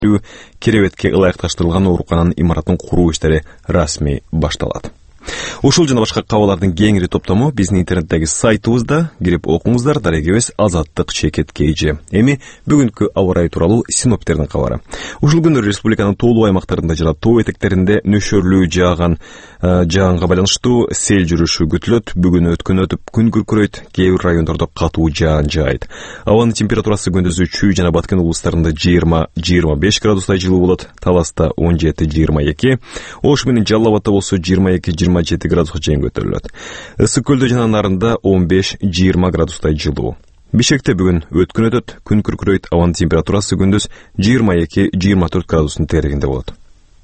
керебетке ылайыкташтырылган оорукананын имаратын куруу иштери расмий башталат. Ушул жана башка кабарлардын кеңири топтому биздин интернеттеги сайтыбызда кирип окуңуздар. Дарегибиз Азаттык чекет KG. Эми бүгүнкү аба ырайы тууралуу синоптиктердин кабары. Ушул күндөрү республиканын тоолуу аймактарында жана тоо этектеринде нөшөрлүү жаагынга байланыштуу сел жүрүшү күтүлөт. Бүгүн өткөн өтүп күн күркүрөйт, кээ бир райондордо катуу жаан жаайт. Абанын температурасы күндүзү Чүй жана Баткен облустарында 20-25 градустай жылуу болот. Таласта 17-22, Ош менен Жалал Абадта болсо 22-27 градуска чейин көтөрүлөт. Ысык көлдө жана Нарында 15-20 градустай жылуу. Бишкекте бүгүн өткөн өтөт, күн күркүрөйт, абанын температурасы күндүз 22-24 градустун тегерегинде болот.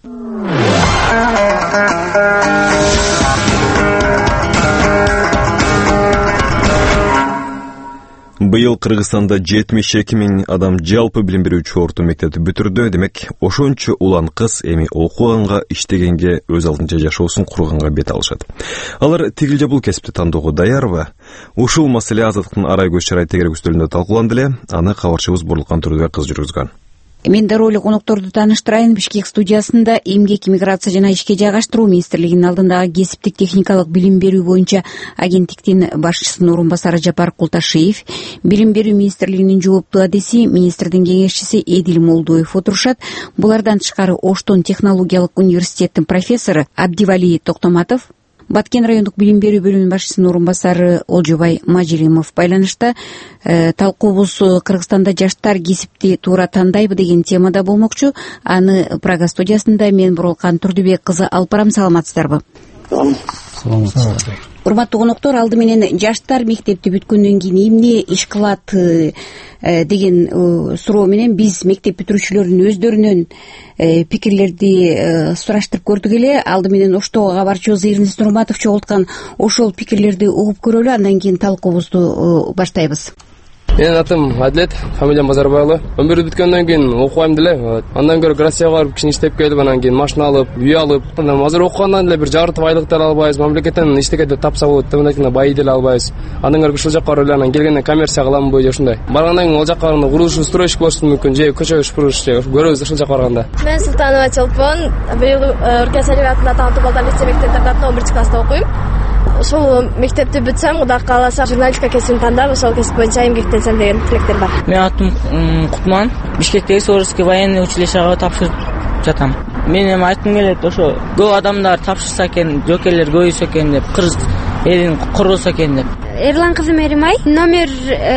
Быйыл Кыргызстанда 72 000 адам жалпы билим берүүчү орто мектепти бүтүрдү. Демек, ошончо улан кыз эми окуганга, иштегенге, өз алдынча жашоосун курганга бет алышат. Алар тигил же бул кесипти тандоого даярбы? Ушул маселе Азаттыктын арай көз чарай тегерек үстөлүндө талкууланды эле. Аны кабарчыбыз Бурлукан Турдубек кыз жүргүзгөн. Мен дароо конокторду тааныштырайын. Бишкек студиясында Эмгек, миграция жана ишке жайгаштыруу министрлигинин алдындагы кесиптик техникалык билим берүү боюнча агенттиктин башчысынын орун басары Жапар Култашиев, билим берүү министрлигинин жооптуу адеси, министрдин кеңешчиси Эдил Молдоев отурушат. Булардан тышкары Оштон технологиялык университеттин профессору Абдивали Токтоматов, Баткен райондук билим берүү бөлүмүнүн башчысынын орун басары Олжобай Мажилимов байланышта. Талкуубуз Кыргызстанда жаштар кесипти туура тандайбы деген темада болмокчу. Аны Прага студиясында мен Бурлукан Турдубек кызы алып барам. Саламатсыздарбы? Саламатсыздар. Урматтуу коноктор, алды менен жаштар мектепти бүткөндөн кийин эмне иш кылат деген суроо менен биз мектеп бүтүрүүчүлөрдүн өздөрүнөн пикирлерди сураштырып көрдүк эле. Алды менен Оштого кабарчыбыз Эрнест Нурматов чогулткан ошол пикирлерди угуп көрөлү, андан кийин талкуубузду баштайбыз. Менин атым Адилет, фамилиям Базарбайлы. 11 бүткөндөн кийин окубайм деле. Андан көрө Россияга барып кичине иштеп келип, анан кийин машина алып, үй алып, анан азыр окугандан эле бир жарытып айлыктар албайбыз, мамлекеттен иштегенде тапса болот деп мындайкына бай деле албайбыз. Андан көрө ушул жакка барып эле анан келгенде коммерция кыламын бой ошондой. Баргандан кийин ол жакка барганда курулуш, стройщик болуш мүмкүн, же көчө шупуруш көрөбүз ушул жакка барганда. Мен Султанова Чолпон, быйыл Өркөсөй атында Таанытуу балдар лицей мектебинде 11 класста окуйм. Ошол мектепти бүтсөм, Кудай кааласа, журналистика кесибин тандап, ошол кесип боюнча эмгектенсем деген тилектер бар. Мен атым Кутман, Бишкектеги Суворовский военный училищеге тапшырып жатам. Мен эми айткым келет, ошо көп адамдар тапшырса экен, жокейлер көбөйсө экен деп, кыргыз элин курулса экен деп. Эрлан кызы Меримай, номер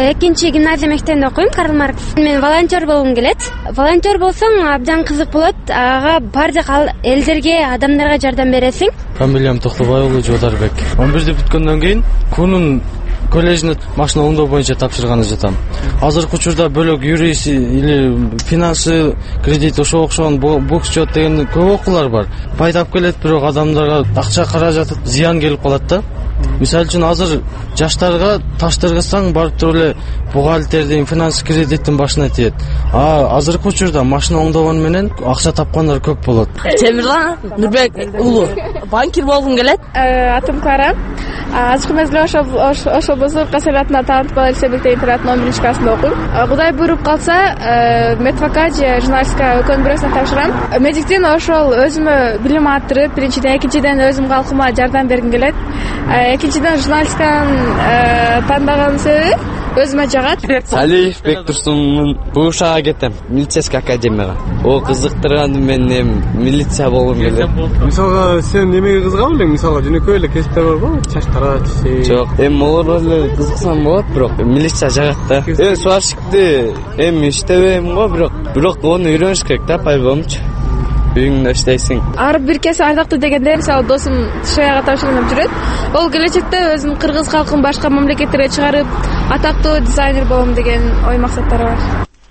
2 гимназия мектебинде окуйм, Карл Маркс. Мен волонтер болгум келет. Волонтер болсоң абдан кызык болот. Ага бардык элдерге, адамдарга жардам бересиң. Фамилиям Токтобай уулу Жодарбек. 11 бүткөндөн кийин Кунун коллежине машина оңдоо боюнча тапшырганы жатам. Азыркы учурда бөлөк юрист или финансы, кредит ошого окшогон буксчет деген көп окуулар бар. Пайдап келет, бирок адамдарга акча каражаты зыян келип калат да. Мисалы үчүн азыр жаштарга таштыргысаң барып туруп эле бухгалтердин, финанс кредиттин башына тиет. Азыркы учурда машина оңдогон менен акча тапкандар көп болот. Темирлан Нурбек уулу, банкир болгум келет. Атым Кара. Азыркы мезгилде ошол болсо Өркөсөй атында Таанытуу балдар лицей мектебинде 11 классында окуйм. Кудай буйруп калса, медфакат же журналистика экөөнүн бирөөсүнө тапшырам. Медиктен ошол өзүмө билим арттырып, биринчиден, экинчиден өзүм калкыма жардам бергим келет. Экинчиден журналистиканы тандаган себеби өзүмө жагат. Алиев Бектурсунун Бушага кетем, милицейский академияга. О кызыктырган мен милиция болгум келет. Мисалга сен немеге кызыгам элең? Мисалга жөнөкөй эле кесиптер барбы? Чач тарат, Жок, олор эле кызыксам болот, бирок милиция жагат да. Сварщикти иштебейм го, бирок ону үйрөнүш керек да, по-любому. Үйүңдө иштейсиң. Ар бир кесип ардактуу дегенде, мисалы досум Шаяга тапшырып жүрөт. Ол келечекте өзүм кыргыз калкын башка мамлекеттерге чыгарып, атактуу дизайнер болом деген ой максаттар бар.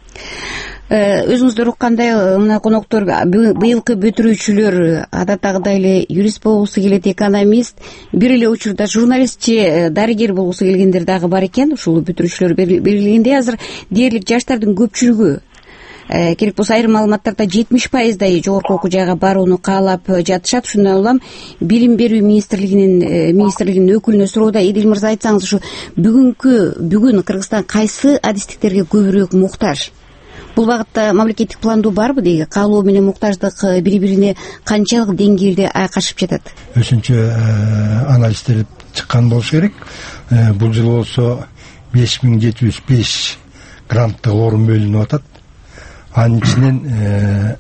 Өзүңүздөр уккандай, мына коноктор быйылкы бүтүрүүчүлөр адаттагыдай эле юрист болгусу келет, экономист, бир эле учурда журналист же дарыгер болгусу келгендер дагы бар экен. Ушул бүтүрүүчүлөр белгилегендей, азыр дээрлик жаштардын көпчүлүгү керек болсо айрым маалыматтарда 70%дай жогорку окуу жайга барууну каалап жатышат. Ушундан улам билим берүү министрлигинин өкүлүнө суроодо, Эдил мырза, айтсаңыз, ушу бүгүн Кыргызстан кайсы адистиктерге көбүрөөк муктаж? Бул багытта мамлекеттик пландоо барбы деги? Каалоо менен муктаждык бири бирине канчалык деңгээлде айкашып жатат? Өзүнчө анализдер чыккан болуш керек. Бул жылы болсо 5705 гранттык орун бөлүнүп атат. Анын ичинен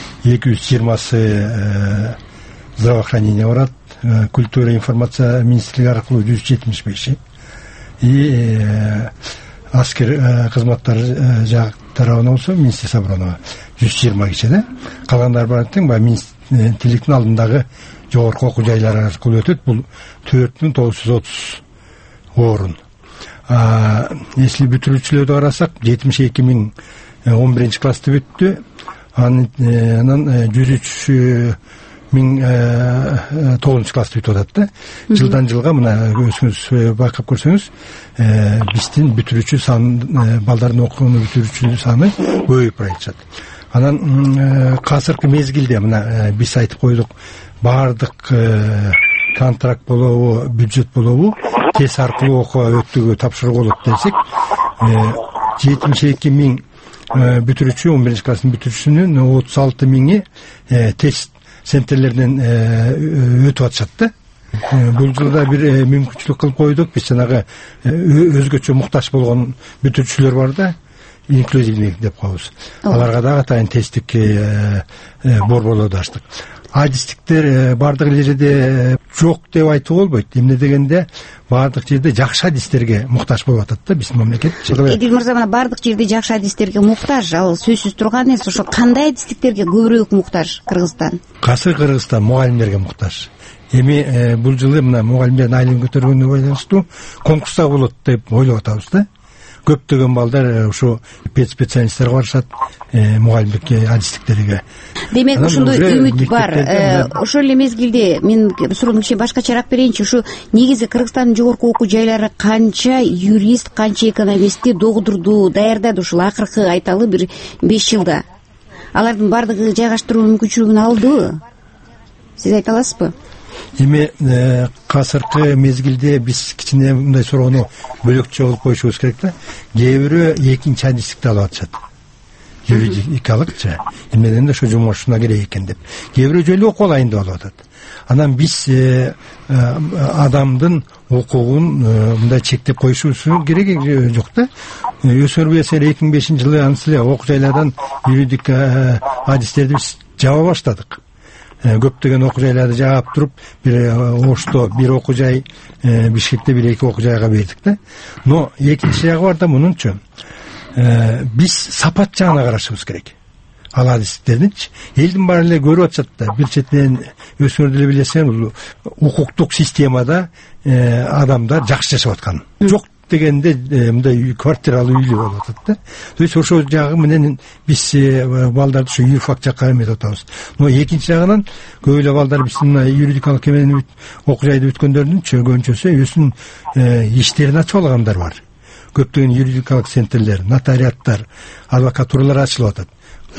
220 здравоохранение барат, культура и информация министрлиги аркылуу 175 и аскер кызматтары жак тарабынан болсо министрлик обороны 120 киши да. Калгандары барат тең баягы министрликтин алдындагы жогорку окуу жайлар аркылуу өтөт. Бул 4930 орун. Если бүтүрүүчүлөрдү карасак 72 000 11 классты бүттү. Анан 103 000 9 классты бүтүп атат да. Жылдан жылга мына өзүңүз байкап көрсөңүз, биздин бүтүрүүчү саны, балдардын окууну бүтүрүүчү саны көбөйүп баратат. Анан азыркы мезгилде мына биз айтып койдук, баардык контракт болобу, бюджет болобу тест аркылуу окууга өтүүгө тапшыруу болот десек, 72 000 бүтүрүүчү, 11 класстын бүтүрүүчүсүнүн 36 000 тест центрлерден өтүп атышат да. Бул жылда бир мүмкүнчүлүк кылып койдук. Биз жанагы өзгөчө муктаж болгон бүтүрүүчүлөр бар да, инклюзивный деп коебуз. Аларга дагы атайын тесттик борборлорду ачтык. Адистиктер бардык жерде жок деп айтууга болбойт. Эмне дегенде бардык жерде жакшы адистерге муктаж болуп атат да биздин мамлекет. Эдил мырза, мына бардык жерде жакшы адистерге муктаж, ал сөзсүз турган нерсе. Ошо кандай адистиктерге көбүрөөк муктаж Кыргызстан? Азыр Кыргызстан мугалимдерге муктаж. Эми бул жылы мына мугалимдердин айлыгын көтөргөнүнө байланыштуу конкурста болот деп ойлоп атабыз да. Көптөгөн балдар ушу специалисттер барышат мугалимдикке, адистиктерге. Демек ушундай үмүт бар. Ошол эле мезгилде мен суроону кичине башкачараак берейинчи. Ушу негизи Кыргызстандын жогорку окуу жайлары канча юрист, канча экономистти догдурду, даярдады ушул акыркы айталы бир 5 жылда? Алардын бардыгы жайгаштыруу мүмкүнчүлүгүн алдыбы? Сиз айта аласызбы? Эми азыркы мезгилде биз кичине мындай суроону бөлөкчө кылып коюшубуз керек да. Кээ бирөө экинчи адистикти алып атышат. Юридикалыкчы. Эмне дегенде ошо жумушуна керек экен деп. Кээ бирөө жөн эле окуп алайын деп алып атат. Анан биз адамдын укугун мындай чектеп коюшубуз керек жок да. ÖSRBСР 2005-жылы анысы эле окуу жайлардан юридика адистерди биз жаба баштадык. Көптөгөн окуу жайларды жаап туруп, бир Ошто бир окуу жай, Бишкекте бир эки окуу жайга бердик да. Но экинчи жагы бар да мунунчу. Биз сапат жагына карашыбыз керек. Ал адистердинчи элдин баары эле көрүп атышат да. Бир четинен өсүңөр деле билесиң, укуктук системада адамдар жакшы жашап аткан. Жок дегенде мындай квартиралуу үйлүү болуп атат да. То есть ошол жагы менен биз балдарды ушу юрфак жакка эметип атабыз. Но экинчи жагынан көп эле балдар биздин юридикалык кемени окуу жайды бүткөндөрдүн көбүнчөсү өзүнүн иштерин ачып алгандар бар. Көптөгөн юридикалык центрлер, нотариаттар, адвокатуралар ачылып атат.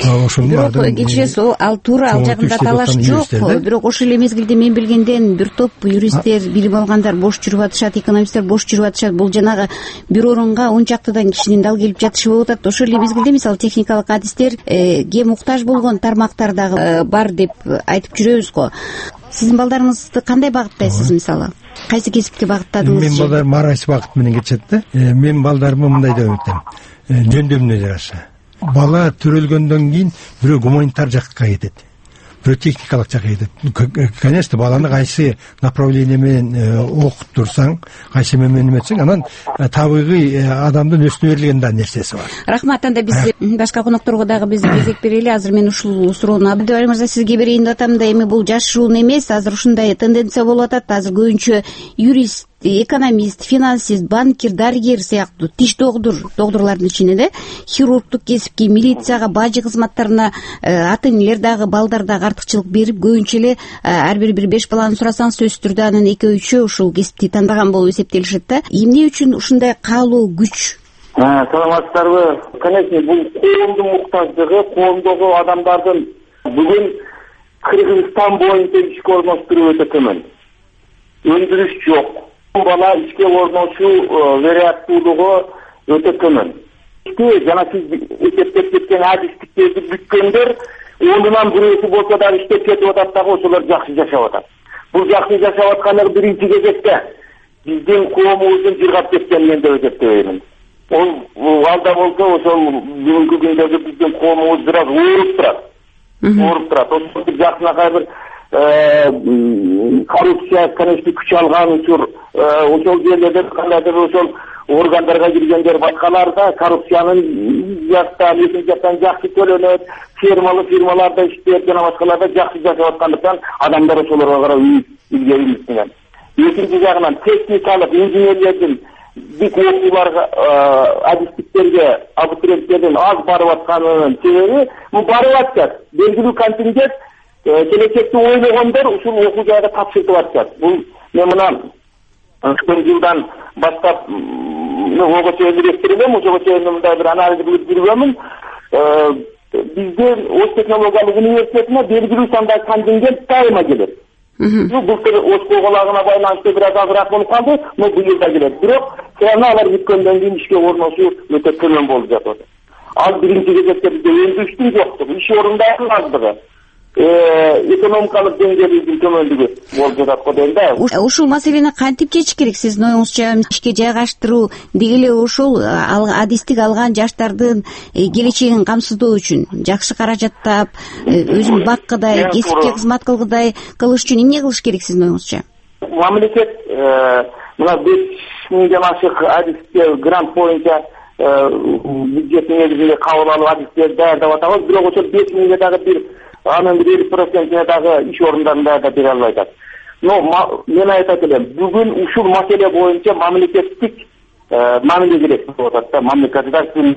Бирок кечиресиз, ал туура ал жагында талаш жок. Бирок ошол эле мезгилде мен билгенден бир топ юристтер, билим алгандар бош жүрүп атышат, экономисттер бош жүрүп атышат. Бул жанагы бир орунга 10 чактыдан кишинин дал келип жатышы болуп атат. Ошол эле мезгилде мисалы техникалык адистерге муктаж болгон тармактар дагы бар деп айтып жүрөбүз го. Сиздин балдарыңызды кандай багыттайсыз мисалы? Кайсы кесипке багыттадыңыз? Мен балдарым арайсы багыт менен кетишет да. Мен балдарымы мындай деп айтам. Жөндөмүнө жараша. Бала төрөлгөндөн кийин бирөө гуманитар жакка кетет, бирөө техникалык жакка кетет. Конечно, баланы кайсы направление менен окуттурсаң, кайсы менен эметсең, анан табигый адамдын өсүнө берилген да нерсеси бар. Рахмат. Анда биз башка конокторго дагы биз кезек берели. Азыр мен ушул суроону Абдыбай мырза сизге берейин деп атам да, эми бул жашыруун эмес, азыр ушундай тенденция болуп атат. Азыр көбүнчө юрист, экономист, финансист, банкир, дарыгер сыяктуу тиш догдурлардын ичинде хирургдук кесипке, милицияга, бажы кызматтарына ата-энелер дагы, балдар дагы артыкчылык берип, көбүнчө эле ар бир 5 баланы сурасаңыз сөзсүз түрдө анын 2-3-ü ушул кесипти тандаган болуп эсептелишет да. Эмне үчүн ушундай каалоо күч? Саламатсыздарбы? Конечно, бул коомдун муктаждыгы, коомдогу адамдардын бүгүн Кыргызстан боюнча ишке орноштуруу өтө төмөн. Өндүрүш жок. Бала ишке орношуу вероятнуулугу өтө төмөн. жана сиз эсептеп кеткен адистиктерди бүткөндөр 10-нан бирөөсү болсо дагы иштеп кетип атат дагы ошолор жакшы жашап атат. Бул жакшы жашап аткандыгы биринчи кезекте биздин коомубуздун жыргап кеткенинен деп эсептейм. Ал да болсо ошол бүгүнкү күндөгү биздин коомубуз бир аз ооруп турат. Ошол жакынакай бир коррупция, конечно, күч алган учур, ошол жерлерде кандайдыр ошол органдарга киргендер башкаларда коррупциянын жактан, экинчи жактан жакшы төлөнөт, фирмаларда иштеп жана башкаларда жакшы жашап аткандыктан адамдар ошолорго карап үмүттөнөт. Экинчи жагынан техникалык инженерлердин бик окууларга, адистиктерге, абитуриенттердин аз барып атканынын себеби бул барып атат. Белгилүү контингент келечекти ойлогондор ушул окуу жайга тапшыртып атат. Бул мен мына өткөн жылдан баштап ого чейин элестирилем, ошого чейин мындай бир анализ кылып жүргөнмүн. Биздин Ош технологиялык университетине белгилүү санда контингент дайыма келет. Былтыр Ош коголагына байланыштуу бир аз азыраак болуп калды, но быйыл да келет. Бирок сыяна алар бүткөндөн кийин ишке орношуу өтө төмөн болуп жатат. Ал биринчи кезекте бизде өндүрүштүн жоктугу, иш орундарынын аздыгы, экономикалык деңгээлдин төмөндүгү болуп жатат го дейм да. Ушул маселени кантип чечиш керек сиздин оюңузча? Ишке жайгаштыруу деги эле ушул адистик алган жаштардын келечегин камсыздоо үчүн жакшы каражаттап, өзүн баккыдай, кесипке кызмат кылгыдай кылыш үчүн эмне кылыш керек сиздин оюңузча? Мамлекет мына 5000ден ашык адиске грант боюнча бюджеттин негизинде кабыл алып адистерди даярдап атабыз. Бирок ошол 5000ге дагы бир анын 50%-не дагы иш орундарында да бере албай атат. Но мен айтат элем, бүгүн ушул маселе боюнча мамлекеттик мамиле керек болуп атат да. Мамлекеттик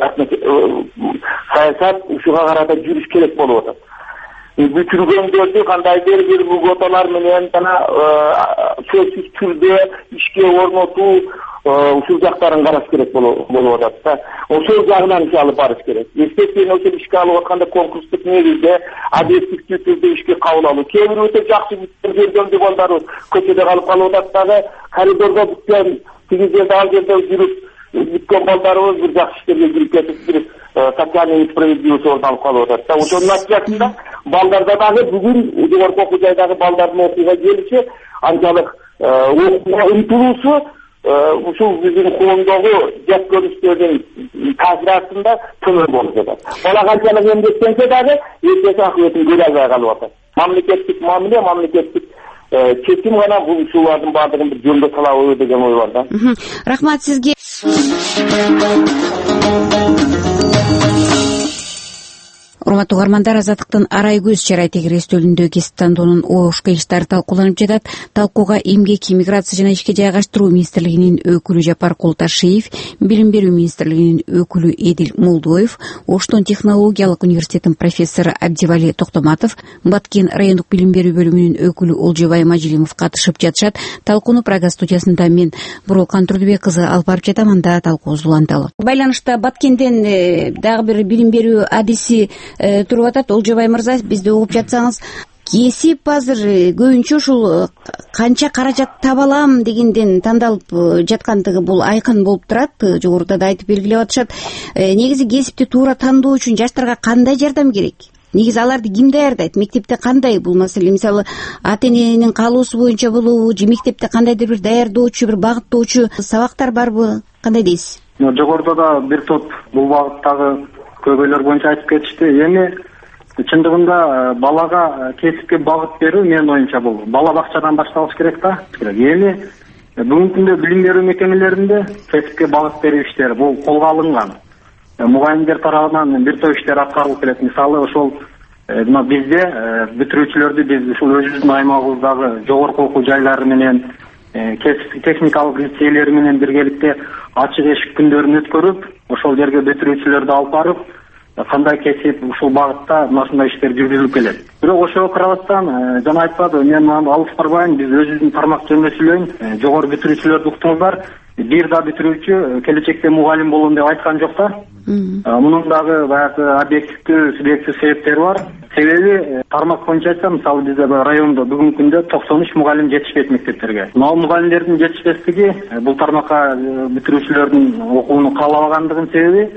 саясат ушуга карата жүрүш керек болуп атат. Бүтүргөндөрдү кандайдыр бир льготалар менен жана сөзсүз түрдө ишке орнотуу ушул жактарын караш керек болуп атат да. Ошол жагынан иш алып барыш керек. Естественно, ошол ишке алып атканда конкурстук негизде объективдүү түрдө ишке кабыл алуу. Кээ бир өтө жакшы бүткөн балдары көчөдө калып атат дагы, коридордо бүткөн, тиги жерде ал жерде жүрүп бүткөн балдарыбыз бир жакшы иштерге кирип кетип бир социальный справедливость орун алып калып атат да. Ошонун натыйжасында балдарда дагы бүгүн жогорку окуу жайдагы балдардын окууга келиши, анчалык окууга умтулуусу ушул биздин коомдогу жат көрүнүштөрдүн таасири астында төмөн болуп жатат. Бала канчалык эмгектенсе дагы эртеси акыбытын көрө албай калып атат. Мамлекеттик мамиле, мамлекеттик чечим гана бул ушулардын баардыгын бир жөндөп салабы деген ой бар да. Рахмат сизге. Урматтуу угармандар, Азаттыктын Арай көз чарай тегир эстөлүндө кесип тандоонун Ош кыйынчтары талкууланып жатат. Талкууга Эмгек, иммиграция жана ишке жайгаштыруу министрлигинин өкүлү Жапар Култашиев, Билим берүү министрлигинин өкүлү Эдил Молдоев, Оштун технологиялык университетинин профессору Абдивали Токтоматов, Баткен райондук билим берүү бөлүмүнүн өкүлү Олжобай Мажилимов катышып жатышат. Талкууну Прага студиясында мен Бурулкан Турдубек кызы алып барып жатам. Анда талкуубузду уланталы. Байланышта Баткенден дагы бир билим берүү адиси туруп атат. Олжобай мырза, бизди угуп жатсаңыз, кесип азыр көбүнчө ушул канча каражат таба алам дегенден тандалып жаткандыгы бул айкын болуп турат. Жогоруда да айтып белгилеп атышат. Негизи кесипти туура тандоо үчүн жаштарга кандай жардам керек? Негизи аларды ким даярдайт? Мектепте кандай бул маселе? Мисалы, ата-эненин каалоосу боюнча болобу же мектепте кандайдыр бир даярдоочу, бир багыттоочу сабактар барбы? Кандай дейсиз? Жогоруда да бир топ бул багыттагы көйгөйлөр боюнча айтып кетишти. Эми чындыгында балага кесипке багыт берүү менин оюмча бул бала бакчадан башталыш керек да. Эми бүгүнкү күндө билим берүү мекемелеринде кесипке багыт берүү иштери бул колго алынган. Мугалимдер тарабынан бир топ иштер аткарылып келет. Мисалы, ошол мына бизде бүтүрүүчүлөрдү биз ушул өзүбүздүн аймагыбыздагы жогорку окуу жайлары менен кесип техникалык лицейлери менен биргеликте ачык эшик күндөрүн өткөрүп, ошол жерге бүтүрүүчүлөрдү алып барып, кандай кесип ушул багытта ушундай иштер жүргүзүлүп келет. Бирок ошого карабастан жана айтпады, мен мынаны алып барбайм, биз өзүбүздүн тармак жөнүндө сүйлөйм. Жогору бүтүрүүчүлөрдү уктуңуздар. Бир да бүтүрүүчү келечекте мугалим болом деп айткан жок да. Мунун дагы баягы объективдүү, субъективдүү себептери бар. Себеби тармак боюнча айтсам, мисалы бизде райондо бүгүнкү күндө 93 мугалим жетишпейт мектептерге. Ал мугалимдердин жетишпестиги бул тармакка бүтүрүүчүлөрдүн окууну каалабагандыгынын себеби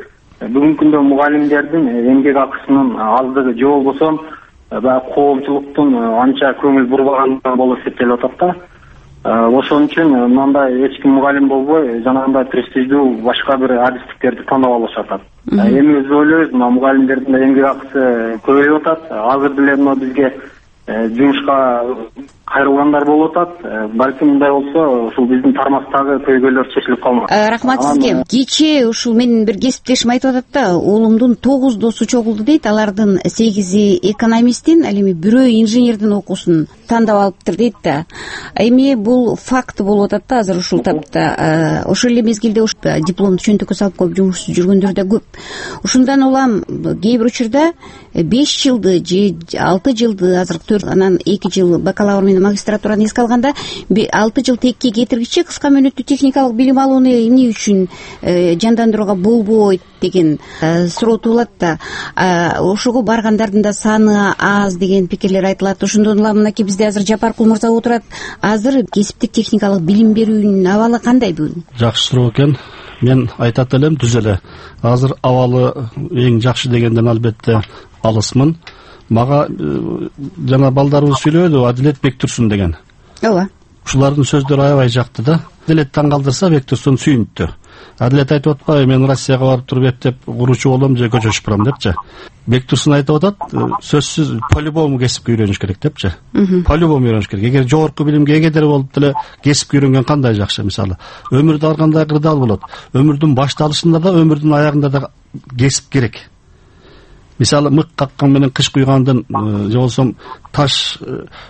бүгүнкү күндө мугалимдердин эмгек акысынын аздыгы же болбосо баягы коомчулуктун анча көңүл бурбагандыгы болуп эсептелип атат да. Ошон үчүн мындай эч ким мугалим болбой жанагындай престиждүү башка бир адистиктерди тандап алышып атат. Эми биз ойлойбуз, мугалимдердин эмгек акысы көбөйүп атат. Азыр деле бизге жумушка кайрылгандар болуп атат. Балким мындай болсо, ушул биздин тармактагы көйгөйлөр чечилип калмак. Рахмат сизге. Кечээ ушул менин бир кесиптешим айтып атат да, уулумдун 9 досу чогулду дейт. Алардын 8и экономисттин, ал эми бирөө инженердин окуусун тандап алыптыр дейт да. Эми бул факт болуп атат да азыр ушул тапта. Ошол эле мезгилде дипломду чөнтөккө салып коюп жумушсуз жүргөндөр да көп. Ушундан улам кээ бир учурда 5 жылды же 6 жылды, азыр 4, анан 2 жыл бакалавр менен магистратураны эске алганда 6 жыл текке кетиргиче кыска мөөнөттүү техникалык билим алууну эмне үчүн жандандырууга болбойт деген суроо туулат да. Ошого баргандардын да саны аз деген пикирлер айтылат. Ошондон улам мынакей бизде азыр Жапаркул мырза отурат. Азыр кесиптик техникалык билим берүүнүн абалы кандай бүгүн? Жакшы суроо экен. Мен айтат элем түз эле. Азыр абалы эң жакшы дегенден албетте алысмын. Мага жана балдарыбыз сүйлөдү, Адилет Бектурсун деген. Ооба. Ушулардын сөздөрү аябай жакты да. Адилет таң калтырса, Бектурсун сүйүнттү. Адилет айтып атпайбы, мен Россияга барып туруп эптеп куручу болом же көчө шыпырам депчи. Бектурсун айтып атат, сөзсүз по-любому кесипке үйрөнүш керек депчи. По-любому үйрөнүш керек. Эгер жогорку билимге эгедер болуп деле кесипке үйрөнгөн кандай жакшы. Мисалы, өмүрдө ар кандай кырдаал болот. Өмүрдүн башталышында да, өмүрдүн аягында да кесип керек. Мисалы, мык каккан менен кыш куйгандын же болсо таш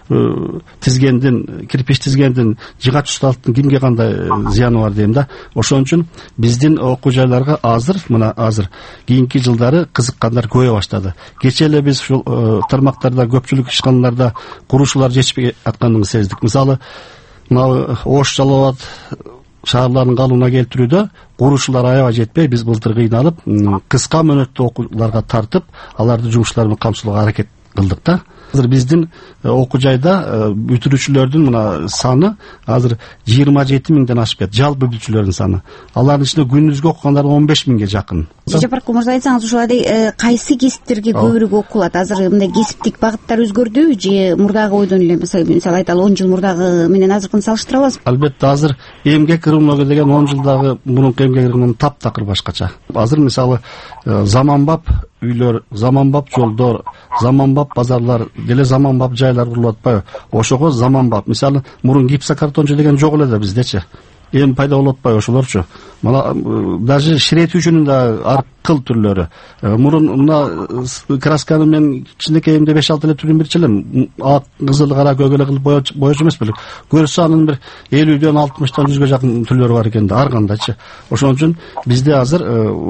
тизгендин, кирпич тизгендин, жыгач усталыктын кимге кандай зыяны бар дейм да. Ошон үчүн биздин окуу жайларга азыр кийинки жылдары кызыккандар көбөйө баштады. Кечээ эле биз ушул тармактарда көпчүлүк ишканаларда куруушулар жетишпей аткандыгын сездик. Мисалы, мына Ош, Жалал Абад шаарларын калыбына келтирүүдө куруушулар аябай жетпей, биз былтыр кыйналып, кыска мөөнөттүү окууларга тартып, аларды жумуштар менен камсылоого аракет кылдык да. Азыр биздин окуу жайда бүтүрүүчүлөрдүн мына саны азыр 27 миңден ашып кетти, жалпы бүтүүчүлөрдүн саны. Алардын ичинде күнүзгү окугандар 15 миңге жакын. Жапаркул мырза, айтсаңыз ушул кайсы кесиптерге көбүрөөк окулат? Азыр мындай кесиптик багыттар өзгөрдүбү же мурдагы ойдон эле, мисалы айталы 10 жыл мурдагы менен азыркын салыштыра аласызбы? Албетте, азыр эмгек рыногу деген 10 жылдагы мурунку эмгек рыногунан таптакыр башкача. Азыр мисалы заманбап үйлөр, заманбап жолдор, заманбап базарлар, деле заманбап жайлар курулуп атпайбы? Ошого заманбап. Мисалы, мурун гипсокартончу деген жок эле да биздечи. Эми пайда болуп атпайбы ошолорчу? Мына даже ширетүүчүнүн да ар кыл түрлөрү. Мурун мына красканы мен кичинекейимде 5-6 эле түрүн билчү элем. Ак, кызыл, кара, көк эле кылып боёчу эмес белек. Көрсө анын бир 50дөн 60тан 100га жакын түрлөрү бар экен да, ар кандайчы. Ошон үчүн бизде азыр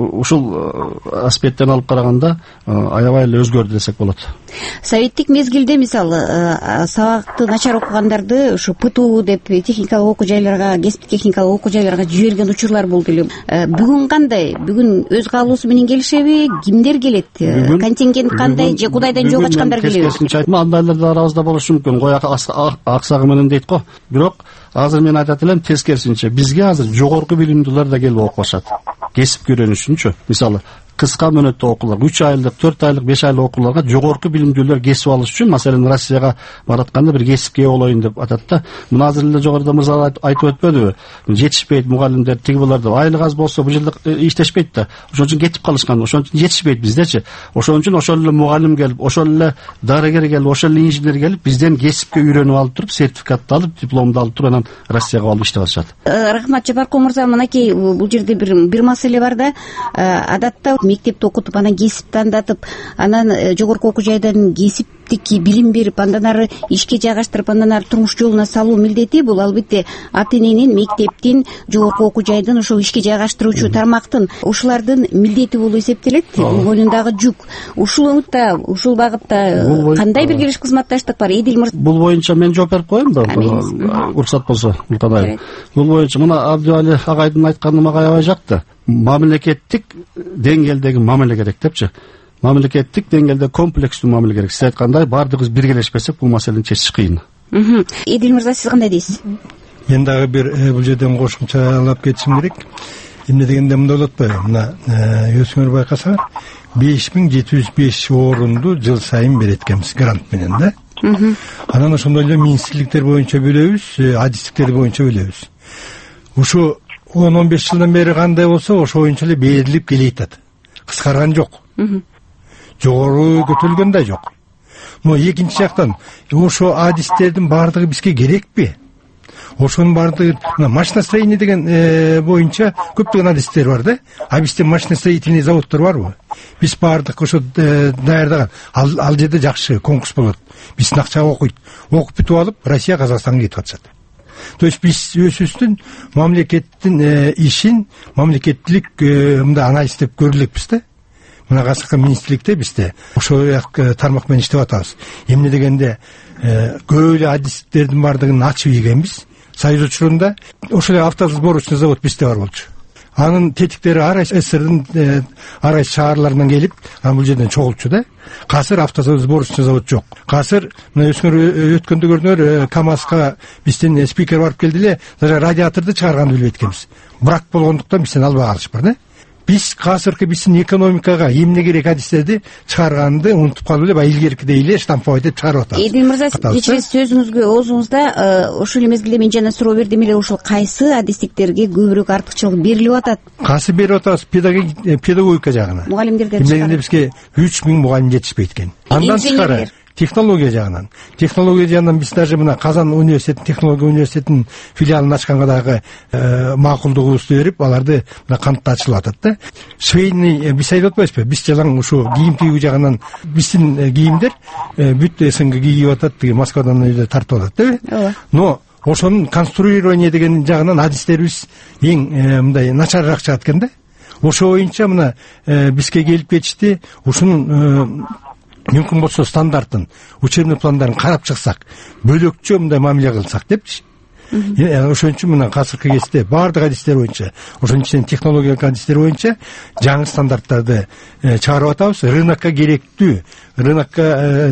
ушул аспекттен алып караганда аябай эле өзгөрдү десек болот. Советтик мезгилде мисалы сабакты начар окугандарды ушу ПТУ деп техникалык окуу жайларга, кесиптик техникалык окуу жайларга жиберген учурлар болду эле. Бүгүн кандай? Бүгүн өз каалоосу менен келишеби? Кимдер келет? Контингент кандай? Же Кудайдан жол ачкандар келеби? Андайлар да арабызда болушу мүмкүн. Кой аксагы менен дейт го. Бирок азыр мен айтат элем, тескерисинче бизге азыр жогорку билимдүүлөр да келип окушат. Кесипке үйрөнүш үчүнчү. Мисалы, кыска мөөнөттүү окуулар, 3 айлык, 4 айлык, 5 айлык окууларга жогорку билимдүүлөр кесип алыш үчүн, маселен, Россияга баратканда бир кесипке болоюн деп атат да. Мына азыр эле жогоруда мырза айтып өтпөдүбү? Жетишпейт мугалимдер, тиги булар деп. Айлык аз болсо бул жерде иштешпейт да. Ошон үчүн кетип калышкан. Ошон үчүн жетишпейт биздечи. Ошон үчүн ошол эле мугалим келип, ошол эле дарыгер келип, ошол эле инженер келип, бизден кесипке үйрөнүп алып туруп, сертификатты алып, дипломду алып туруп, анан Россияга алып иштеп атышат. Рахмат, Жапаркул мырза, мынакей бул жерде бир маселе бар да. Адатта мектепте окутуп, анан кесип тандатып, анан жогорку окуу жайдан кесиптик билим берип, андан ары ишке жайгаштырып, андан ары турмуш жолуна салуу милдети бул албетте ата эненин, мектептин, жогорку окуу жайдын, ошол ишке жайгаштыруучу тармактын, ушулардын милдети болуп эсептелет. Мойнундагы жүк. Ушул багытта кандай бир кириш кызматташтык бар? Эдил мырза. Бул боюнча мен жооп берип коеюнбу? Уруксат болсо, Ултанай. Бул боюнча мына Абдывали агайдын айтканы мага аябай жакты. Мамлекеттик деңгээлдеги мамиле керек депчи. Мамлекеттик деңгээлде комплекстүү мамиле керек. Сиз айткандай, баардыгыбыз биргелешпесек, бул маселени чечиш кыйын. Эдил мырза, сиз кандай дейсиз? Мен дагы бир бул жерден кошумчалап кетишим керек. эмне дегенде мындай болот атпайбы, мына өзүңөр байкасаңар 5705 орунду жыл сайын берет экенбиз грант менен да. Анан ошондой эле министрликтер боюнча бөлөбүз, адистиктер боюнча бөлөбүз. Ушу 10-15 жылдан бери кандай болсо ошо боюнча эле берилип келейтат. Кыскарган жок. Жогору көтөрүлгөн да жок. Но экинчи жактан ошо адистердин баардыгы бизге керекпи? Ошонун баардыгы машиностроение деген боюнча көптөгөн адистер бар да. А бизде машиностроительный заводдор барбы? Биз баардык ошо даярдаган. Ал жерде жакшы конкурс болот. Биздин акчага окуйт. Окуп бүтүп алып, Россия Казакстанга кетип атышат. То есть биз өзүбүздүн мамлекеттин ишин мамлекеттилик мындай анализ деп көрө элекпиз да. Мына Казакстан министрликте бизде ошо тармак менен иштеп атабыз. Эмне дегенде көп эле адистердин баардыгын ачып ийгенбиз. Союз учурунда ошол эле автосборочный завод бизде бар болчу. Анын тетиктери ар СССРдин ар кайсы шаарларынан келип, бул жерден чогулчу да. Азыр автосборочный завод жок. Азыр мына өзүңөр өткөндө көрдүңөр, КамАЗга бизден спикер барып келди эле, даже радиаторду чыгарганды билбейт экенбиз. Брак болгондуктан бизден албай калышпыр да. Биз азыркы биздин экономикага эмне керек адистерди чыгарганды унутуп калып эле, баягы илгеркидей эле штамповать этип чыгарып атабыз. Эдил мырза, кечиресиз, сөзүңүзгө оозуңузда ошол эле мезгилде мен жана суроо бердим эле, ошол кайсы адистиктерге көбүрөөк артыкчылык берилип атат? Кайсы берип атабыз? Педагогика жагынан. Мугалимдерден чыгат. Бизге 3000 мугалим жетишпейт экен. Андан тышкары технология жагынан. Технология жагынан биз даже мына Казан университетин, технология университетинин филиалын ачканга дагы макулдугубузду берип, аларды мына кантта ачылып атат да. Швейный биз айтып атпайбызбы? Биз жалаң ушу кийим тигүү жагынан биздин кийимдер бүт СНГ кийип атат, тиги Москвадан эле тартып атат, деби? Но ошонун конструирование деген жагынан адистерибиз эң мындай начарыраак чыгат экен да. Ошо боюнча мына бизге келип кетишти, ушунун мүмкүн болсо стандартын, учебный пландарын карап чыксак, бөлөкчө мындай мамиле кылсак депчи. Ошон үчүн мына азыркы кезде баардык адистер боюнча, ошонун ичинен технологиялык адистер боюнча жаңы стандарттарды чыгарып атабыз. Рынокко керектүү, рынокко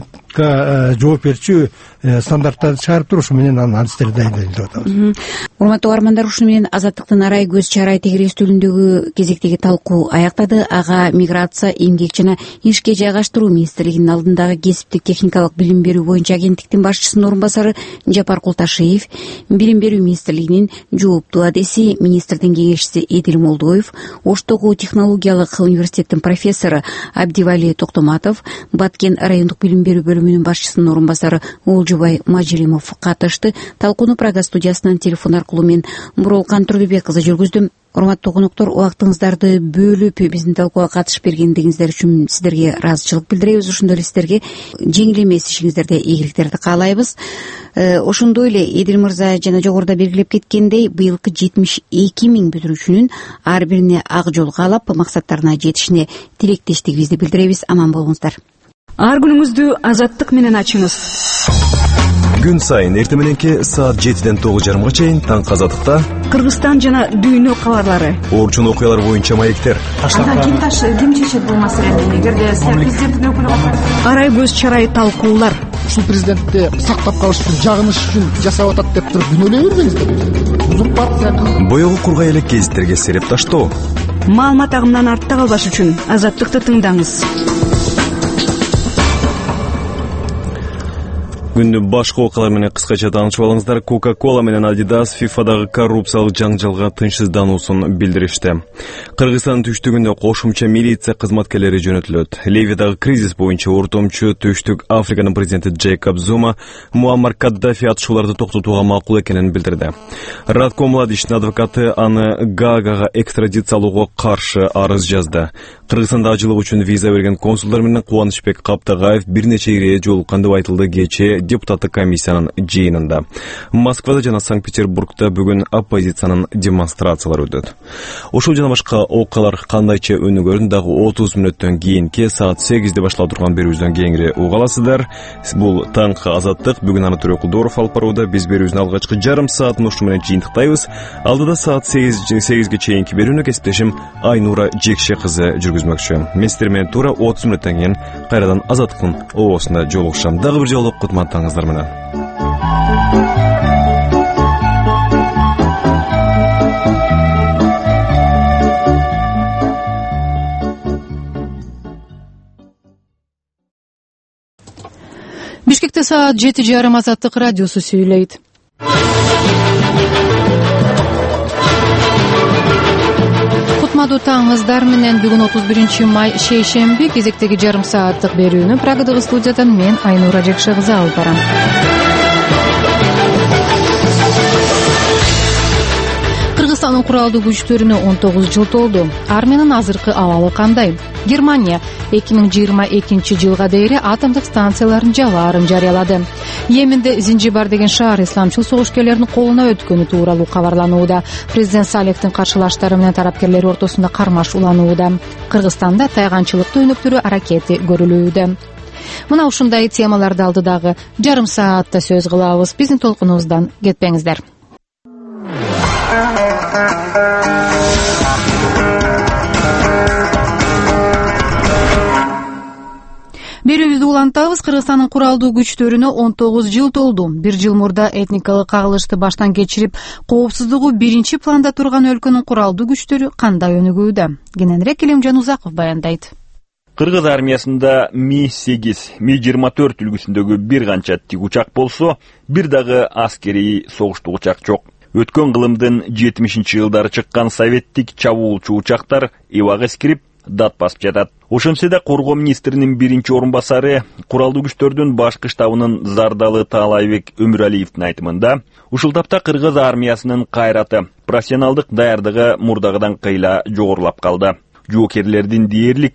жооп берчү стандарттарды чыгарып туруп, ушу менен анын адистерди дайындайлап атабыз. Урматтуу угармандар, ушу менен Азаттыктын арай көз чарай тегерес төлүндөгү кезектеги талкуу аяктады. Ага миграция, эмгек жана ишке жайгаштыруу министрлигинин алдындагы кесиптик техникалык билим берүү боюнча агенттиктин башчысынын орун басары Жапар Култашиев, Билим берүү министрлигинин жооптуу адеси, министрдин кеңешчиси Эдил Молдоев, Оштогу технологиялык университеттин профессору Абдивали Токтоматов, Баткен райондук билим берүү бөлүмүнүн башчысынын орун басары Олжубай Мажилимов катышты. Талкууну Прага студиясынан телефон аркылуу мен Муролкан Турдубек кызы жүргүздүм. Урматтуу коноктор, убактыңыздарды бөлүп биздин талкууга катышып бергендигиңиздер үчүн сиздерге ыраазычылык билдиребиз. Ошондой эле сиздерге жеңил эмес ишиңиздерде ийгиликтерди каалайбыз. Ошондой эле Эдил мырза жана жогоруда белгилеп кеткендей, быйылкы 72 000 бүтүрүүчүнүн ар бирине ак жол каалап, максаттарына жетишине тилектештигибизди билдиребиз. Аман болуңуздар. Ар күнүңүздү азаттык менен ачыңыз. Күн сайын эртең мененки саат 7ден 9:30 чейин Таңкы Азаттыкта Кыргызстан жана дүйнө кабарлары, орчун окуялар боюнча маектер. Ким чечет бул маселени? Эгерде президенттин өкүлү катышса, арай көз чарай талкуулар. Ушул президентти сактап калыш үчүн, жагыныш үчүн жашап атат деп туруп күнөөлөй бербеңиздер. Узурпация. Боёгу кургай элек гезиттерге сереп таштоо. Маалымат агымынан артта калбаш үчүн Азаттыкты тыңдаңыз. Күндүн башка окуялар менен кыскача таанышып алыңыздар. Coca-Cola менен Adidas FIFA-дагы коррупциялык жаңжалга тынчсыздануусун билдиришти. Кыргызстандын түштүгүндө кошумча милиция кызматкерлери жөнөтүлөт. Ливиядагы кризис боюнча ортомчу Түштүк Африканын президенти Джейкоб Зума Муаммар Каддафи атышууларды токтотууга макул экенин билдирди. Радко Младичтин адвокаты аны Гаагага экстрадициялоого каршы арыз жазды. Кыргызстанда ажылык үчүн виза берген консулдар менен Кубанычбек Каптагаев бир нече ирээ жолуккан деп айтылды кечээ депутаттык комиссиянын жыйынында. Москвада жана Санкт-Петербургда бүгүн оппозициянын демонстрациялары өтөт. Ошол жана башка окуялар кандайча өнүгөрүн дагы 30 мүнөттөн кийинки саат 8де башталып турган берүүбүздөн кеңири уга аласыздар. Бул Таңкы Азаттык. Бүгүн аны Төрөкул Дооров алып барууда. Биз берүүбүздүн алгачкы жарым саатын ушу менен жыйынтыктайбыз. Алдыда саат 8ге чейинки берүүнү кесиптешим Айнура Жекше кызы жүргүзмөкчү. Мен сиздер менен туура 30 мүнөттөн кийин кайрадан Азаттыктын оосунда жолугушам. Дагы бир жолу кутмандаңыздар менен. Бишкекте саат 7:30 Азаттык радиосу сүйлөйт. Кутмадуу таңыңыздар менен бүгүн 31 май шейшемби кезектеги жарым сааттык берүүнү Прагадагы студиядан мен Айнура Жекшекызы алып барам. Кыргызстандын куралдуу күчтөрүнө 19 жыл толду. Армиянын азыркы абалы кандай? Германия 2022 жылга дейин атомдук станцияларын жабаарын жарыялады. Йеменде Зинжибар деген шаар исламчыл согушкерлердин колуна өткөнү тууралуу кабарланууда. Президент Салехтин каршылаштары менен тарапкерлер ортосунда кармаш уланууда. Кыргызстанда тайганчылыкты өнүктүрүү аракети көрүлүүдө. Мына ушундай темаларды алдыдагы жарым саатта сөз кылабыз. Биздин толкунубуздан кетпеңиздер. Берүүбүздү улантабыз. Кыргызстандын куралдуу күчтөрүнө 19 жыл толду. Бир жыл мурда этникалык кагылышты баштан кечирип, коопсуздугу биринчи планда турган өлкөнүн куралдуу күчтөрү кандай өнүгүүдө? Кененирээк Келимжан Узаков баяндайт. Кыргыз армиясында Ми-8, Ми-24 үлгүсүндөгү бир канча тик учак болсо, бир дагы аскерий согуштук учак жок. Өткөн кылымдын 70-жылдары чыккан советтик чабуулчу учактар эбак эскирип, дат басып жатат. Ошентсе да коргоо министринин биринчи орун басары куралдуу күчтөрдүн башкы штабынын зардалы Таалайбек Өмүралиевдин айтымында, ушул тапта кыргыз армиясынын кайраты, профессионалдык даярдыгы мурдагыдан кыйла жогорулап калды. Жоокерлердин дээрлик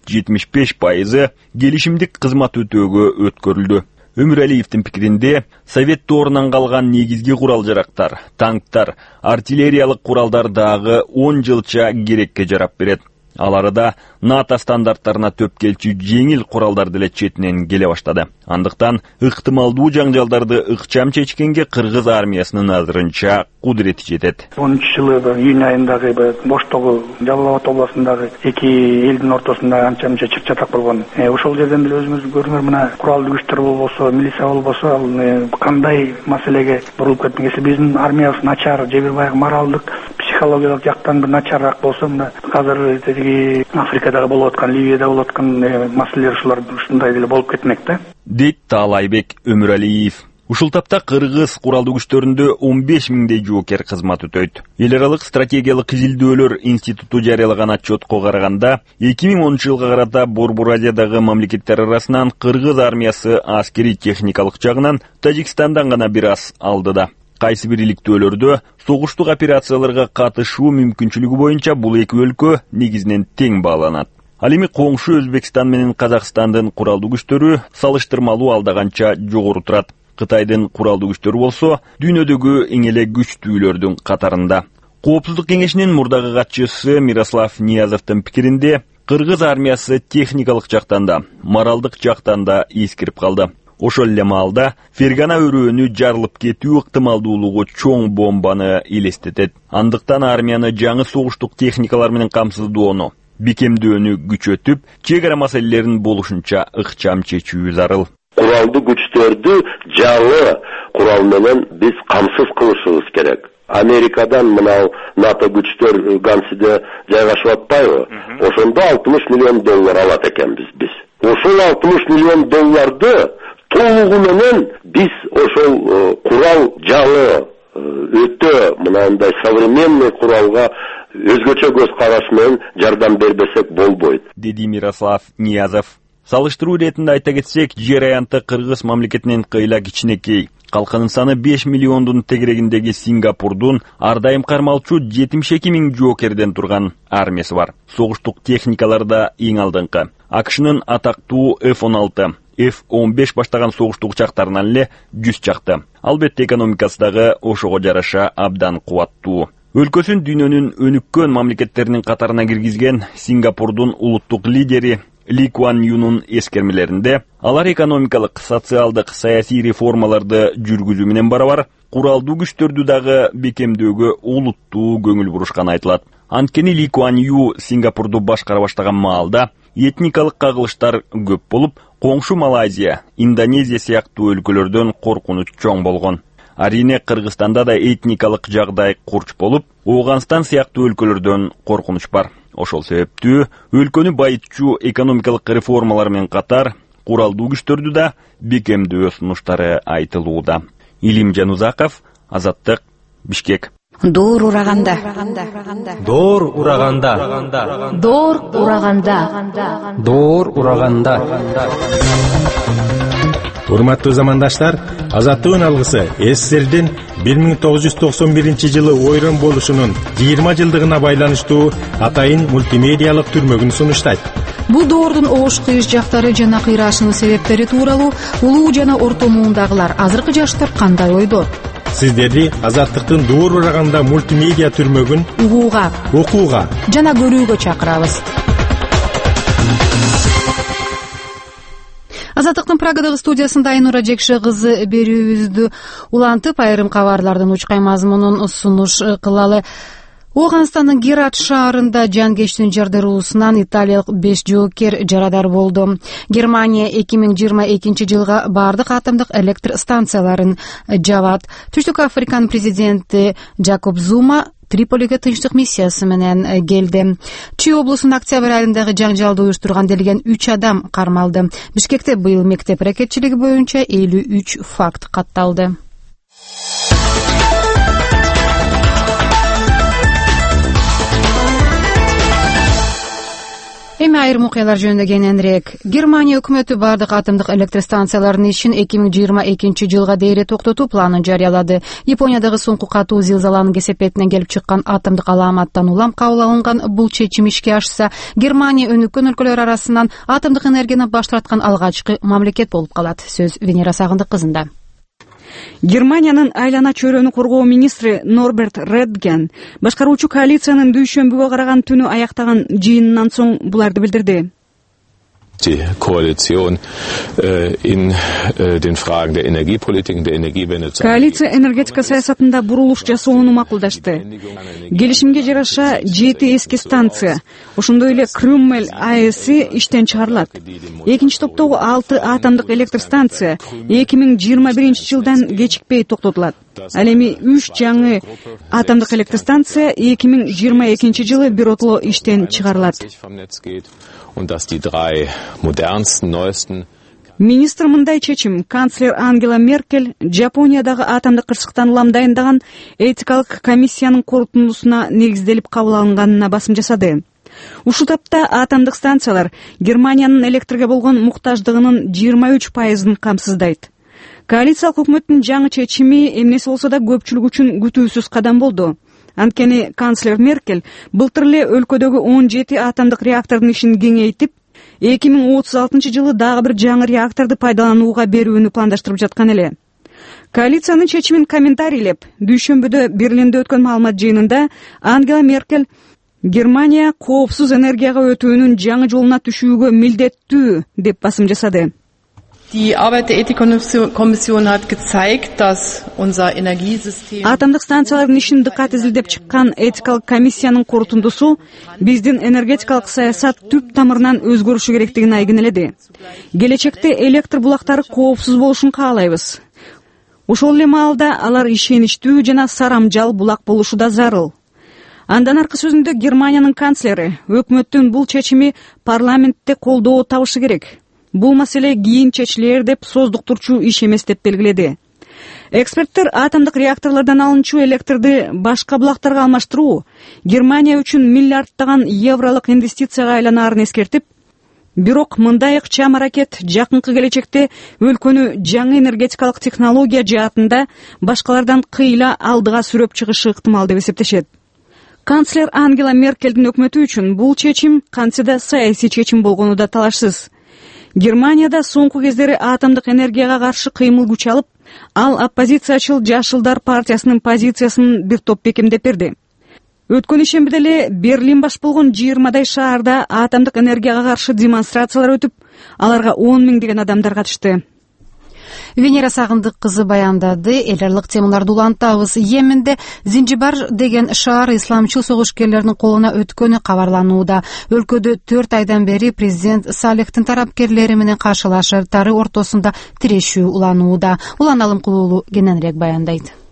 75% келишимдик кызмат өтөөгө өткөрүлдү. Өмүралиевдин пикиринде, совет доорунан калган негизги курал-жарактар, танктар, артиллериялык куралдар дагы 10 жылча керекке жарап берет. Алары да НАТО стандарттарына төп келчү жеңил куралдар деле четинен келе баштады. Андыктан ыктымалдуу жаңжалдарды ыкчам чечкенге кыргыз армиясынын азырынча кудурети жетет. 10-жылы июнь айындагы боштогу Жалал Абад областындагы эки элдин ортосунда анча-мынча чыр-чатак болгон. Ошол жерден деле өзүңүз көрүңөр, мына куралдуу күчтөр болбосо, милиция болбосо, ал кандай маселеге бурулуп кетмек. Биздин армиябыз начар, же бир баягы моралдык, психологиялык жактан бир начарраак болсо, мына азыр Африкадагы болуп аткан, Ливияда болуп аткан маселелер ушулар ушундай деле болуп кетмек да. Дейт Таалайбек Өмүралиев. Ушул тапта кыргыз куралдуу күчтөрүндө 15 миңдей жоокер кызмат өтөйт. Эл аралык стратегиялык изилдөөлөр институту жарыялаган отчетко караганда, 2010 жылга карата Борбор Азиядагы мамлекеттер арасынан кыргыз армиясы аскерий техникалык жагынан Тажикстандан гана бир аз алдыда. Кайсы бир иликтөөлөрдө согуштук операцияларга катышуу мүмкүнчүлүгү боюнча бул эки өлкө негизинен тең бааланат. Ал эми коңшу Өзбекстан менен Казакстандын куралдуу күчтөрү салыштырмалуу алдаганча жогору турат. Кытайдын куралдуу күчтөрү болсо, дүйнөдөгү эң эле күчтүүлөрдүн катарында. Коопсуздук кеңешинин мурдагы катчысы Мирослав Ниязовдун пикиринде, кыргыз армиясы техникалык жактан да, моралдык жактан да эскирип калды. Ошол эле маалда Фергана өрөөнү жарылып кетүү ыктымалдуулугу чоң бомбаны элестетет. Андыктан армияны жаңы согуштук техникалар менен камсыздоону, бекемдөөнү күчөтүп, чек ара маселелерин болушунча ыкчам чечүү зарыл. Куралдуу күчтөрдү жаңы курал менен биз камсыз кылышыбыз керек. Америкадан мынау НАТО күчтөр Гансиде жайгашып атпайбы? Ошондо $60 миллион алат экенбиз биз. Ошол $60 миллион толугу менен биз ошол курал жаңы өтө мынандай современный куралга өзгөчө көз караш менен жардам бербесек болбойт, деди Мирослав Ниязов. Салыштыруу иретинде айта кетсек, жер аянты кыргыз мамлекетинен кыйла кичинекей. Калкынын саны 5 миллиондун тегерегиндеги Сингапурдун ар дайым кармалчу 72 миң жоокерден турган армиясы бар. Согуштук техникаларда эң алдыңкы. АКШнын атактуу F-16, F-15 баштаган согуштук учактарынан эле 100 чакты. Албетте экономикасы дагы ошого жараша абдан кубаттуу. Өлкөсүн дүйнөнүн өнүккөн мамлекеттеринин катарына киргизген Сингапурдун улуттук лидери Ли Куан Юнун эскермелеринде алар экономикалык, социалдык, саясий реформаларды жүргүзүү менен барабар куралдуу күчтөрдү дагы бекемдөөгө олуттуу көңүл бурушканы айтылат. Анткени Ли Куан Ю Сингапурду башкара баштаган маалда этникалык кагылыштар көп болуп, коңшу Малайзия, Индонезия сыяктуу өлкөлөрдөн коркунуч чоң болгон. Арине Кыргызстанда да этникалык жагдай курч болуп, Ооганстан сыяктуу өлкөлөрдөн коркунуч бар. Ошол себептүү өлкөнү байытчу экономикалык реформалар менен катар куралдуу күчтөрдү да бекемдөө сунуштары айтылууда. Илимжан Узаков, Азаттык, Бишкек. Доор ураганда. Доор ураганда. Доор ураганда. Доор ураганда. Урматтуу замандаштар, Азаттыктын алгысы СССРдин 1991 ойрон болушунун 20 жылдыгына байланыштуу атайын мультимедиалык түрмөгүн сунуштайт. Бул доордун оош кыйыш жактары жана кыйраашынын себептери тууралуу улуу жана орто муундагылар азыркы жаштар кандай ойдо? Сиздерди Азаттыктын Доор ураганда мультимедиа түрмөгүн угууга, окууга жана көрүүгө чакырабыз. Азаттыктын Прагадагы студиясында Айнура Жекше кызы берүүбүздү улантып, айрым кабарлардын учкай мазмунун сунуш кылалы. Оганстандын Герат шаарында жангечтин жардыруусунан италиялык 5 жоокер жарадар болду. Германия 2022 жылга бардык атомдук электр станцияларын жабат. Түштүк Африканын президенти Жакоб Зума Триполиге тынчтык миссиясы менен келди. Чүй облусунун октябрь айындагы жаңжалды уюштурган делген 3 адам кармалды. Бишкекте быйыл мектеп ракетчилиги боюнча 53 факт катталды. Эми айрым окуялар жөнүндө кененирээк. Германия өкмөтү бардык атомдук электр станцияларынын ишин 2022 жылга дейре токтотуу планын жарыялады. Япониядагы соңку катуу зилзаланын кесепетинен келип чыккан атомдук аламаттан улам кабыл алынган бул чечим ишке ашса, Германия өнүккөн өлкөлөр арасынан атомдук энергияны баш тарткан алгачкы мамлекет болуп калат. Сөз Венера Сагындык кызында. Германиянын айлана чөйрөнү коргоо министри Норберт Редген башкаруучу коалициянын дүйшөмбүгө караган түнү аяктаган жыйынынан соң буларды билдирди. Die Koalition in den Fragen der Energiepolitik und der Energiewende. Коалиция энергетика саясатында бурулуш жасоону макулдашты. Келишимге жараша 7 эски станция, ошондой эле Крюммель АЭСи иштен чыгарылат. Экинчи топтогу 6 атомдук электр станция 2021 жылдан кечикпей токтотулат. Ал эми 3 жаңы атомдук электр станция 2022 жылы биротоло иштен чыгарылат. Und dass die drei modernsten, neuesten. Министр мындай чечим канцлер Ангела Меркель Жапониядагы атомдук кырсыктан улам дайындаган этикалык комиссиянын корутундусуна негизделип кабыл алынганына басым жасады. Ушул тапта атомдук станциялар Германиянын электрге болгон муктаждыгынын 23%ын камсыздайт. Коалициялык өкмөттүн жаңы чечими эмнеси болсо да көпчүлүк үчүн күтүүсүз кадам болду. Анткени канцлер Меркель былтыр эле өлкөдөгү 17 атомдук реактордун ишин кеңейтип, 2036 жылы дагы бир жаңы реакторду пайдаланууга берүүнү пландаштырып жаткан эле. Коалициянын чечимин комментарийлеп, дүйшөмбүдө Берлинде өткөн маалымат жыйынында Ангела Меркель Германия коопсуз энергияга өтүүнүн жаңы жолуна түшүүгө милдеттүү деп басым жасады. Die Arbeit der Ethikkommission hat gezeigt, dass unser Energiesystem Атомдук станциялардын ишин дыккат изилдеп чыккан этикалык комиссиянын корутундусу биздин энергетикалык саясат түп тамырынан өзгөрүшү керектигин айгинеледи. Келечекте электр булактары коопсуз болушун каалайбыз. Ошол эле маалда алар ишеничтүү жана сарамжал булак болушу да зарыл. Андан аркы сөзүндө Германиянын канцлери өкмөттүн бул чечими парламентте колдоо табышы керек. Бул маселе кийин чечилер деп создуктурчу иш эмес деп белгиледи. Эксперттер атомдук реакторлордон алынчу электрди башка булактарга алмаштыруу Германия үчүн миллиарддаган евролук инвестицияга айланаарын эскертип, бирок мындай ыкчам аракет жакынкы келечекте өлкөнү жаңы энергетикалык технология жаатында башкалардан кыйла алдыга сүрөп чыгышы ыктымал деп эсептешет. Канцлер Ангела Меркельдин өкмөтү үчүн бул чечим кантсе да саясий чечим болгону да талашсыз. Германияда соңку кездери атомдук энергияга каршы кыймыл күч алып, ал оппозициячыл Жашылдар партиясынын позициясын бир топ бекемдеп берди. Өткөн ишембиде эле Берлин баш болгон 20 шаарда атомдук энергияга каршы демонстрациялар өтүп, аларга 10 миңдеген адамдар катышты. Венера Сагындык кызы баяндады. Эл аралык темаларды улантабыз. Йеменде Зинжибар деген шаар исламчыл согушкерлердин колуна өткөнү кабарланууда. Өлкөдө 4 айдан бери президент Салехтин тарапкерлери менен каршылашыптары ортосунда тирешүү уланууда. Улан Алымкулуулу кененирээк баяндайт.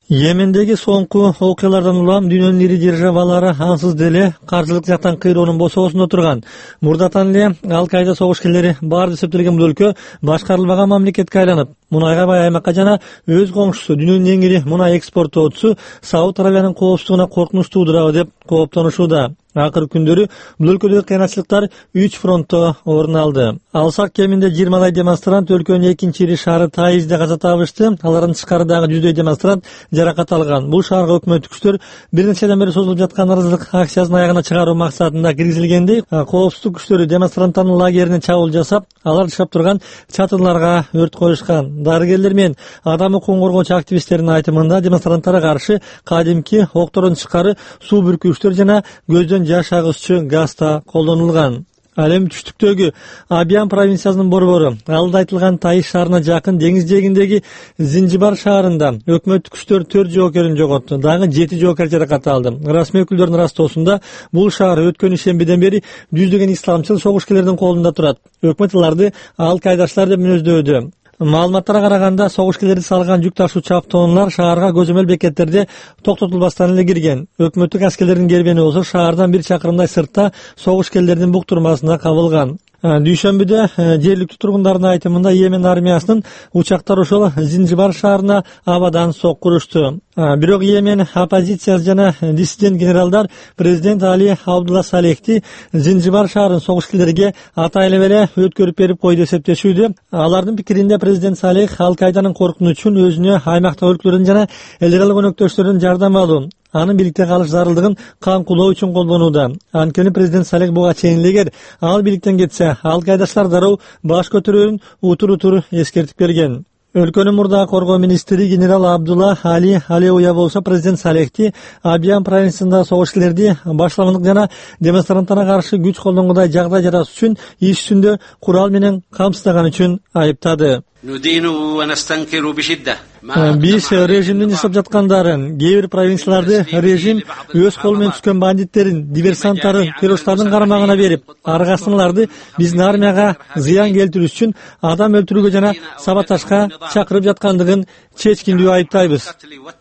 Йемендеги соңку окуялардан улам дүйнөнүн ири державалары ансыз деле каржылык жактан кыйроонун босоосунда турган. Мурдатан эле Ал-Каида согушкерлери бар деп эсептелген бул өлкө башкарылбаган мамлекетке айланып, мунайга бай аймакка жана өз коңшусу дүйнөнүн эң ири мунай экспорттоочусу Сауд Арабиянын коопсуздугуна коркунучтуудурабы деп кооптонушууда. Акыркы күндөрү бул өлкөдөгү кыйынчылыктар 3 фронтто орун алды. Алсак кеминде 20 демонстрант өлкөнүн экинчи ири шаары Таизде каза табышты. Алардын тышкары дагы 100 демонстрант жаракат алган. Бул шаарга өкмөттүк күчтөр бир нечеден бери созулуп жаткан нааразылык акциясын аягына чыгаруу максатында киргизилгендей, коопсуздук күчтөрү демонстранттардын лагерине чабуул жасап, алар жашап турган чатырларга өрт коюшкан. Дарыгерлер менен адам укугун коргоочу активисттердин айтымында демонстранттарга каршы кадимки октордон тышкары суу бүркүүчтөр жана көздөн жаш агызчу газ да колдонулган. Ал эми түштүктөгү Абиян провинциясынын борбору, алда айтылган Таиз шаарына жакын деңиз жээгиндеги Зинжибар шаарында өкмөттүк күчтөр 4 жоокерин жоготту, дагы 7 жоокер жаракат алды. Расмий өкүлдөрдүн ырастоосунда бул шаар өткөн ишембиден бери жүздөгөн исламчыл согушкерлердин колунда турат. Өкмөт аларды Ал-Каидачлар деп мүнөздөдү. Маалыматтарга караганда согушкерлерди салган жүк ташуучу автоунаалар шаарга көзөмөл бекеттерде токтотулбастан эле кирген. Өкмөттүк аскерлердин кербени болсо шаардан 1 чакырымдай сыртта согушкерлердин буктурмасында кабылган. Дүйшөмбүдө жергиликтүү тургундардын айтымында Йемен армиясынын учактар ошол Зинжибар шаарына абадан сокку урушту. Бирок Йемен оппозициясы жана диссидент генералдар президент Али Абдулла Салехти Зинжибар шаарын согушкерлерге атайлап эле өткөрүп берип койду эсептешүүдө. Алардын пикиринде президент Салех Ал-Каиданын коркунучун өзүнө аймактагы өлкөлөрдүн жана элдик өнөктөштөрдүн жардам алуу, анын бийликте калыш зарылдыгын камкулоо үчүн колдонууда. Анткени президент Салех буга чейин эгер ал бийликтен кетсе, Ал-Каидачлар дароо баш көтөрүүнүн утур эскертип берген. Өлкөнүн мурдагы коргоо министри генерал Абдулла Али Алеуя болсо президент Салехти Абиян провинциясындагы согушкерлерди башламандык жана демонстранттарга каршы күч колдонгудай жагдай жаратуу үчүн иш үстүндө курал менен камсыздаган үчүн айыптады. Биз режимдин жасап жаткандарын, кээ бир провинцияларды режим өз колу менен түшкөн бандиттерин, диверсанттарын, террористтардын карамагына берип, аргасындаларды биздин армияга зыян келтирүү үчүн адам өлтүрүүгө жана саботажга чакырып жаткандыгын чечкиндүү айыптайбыз.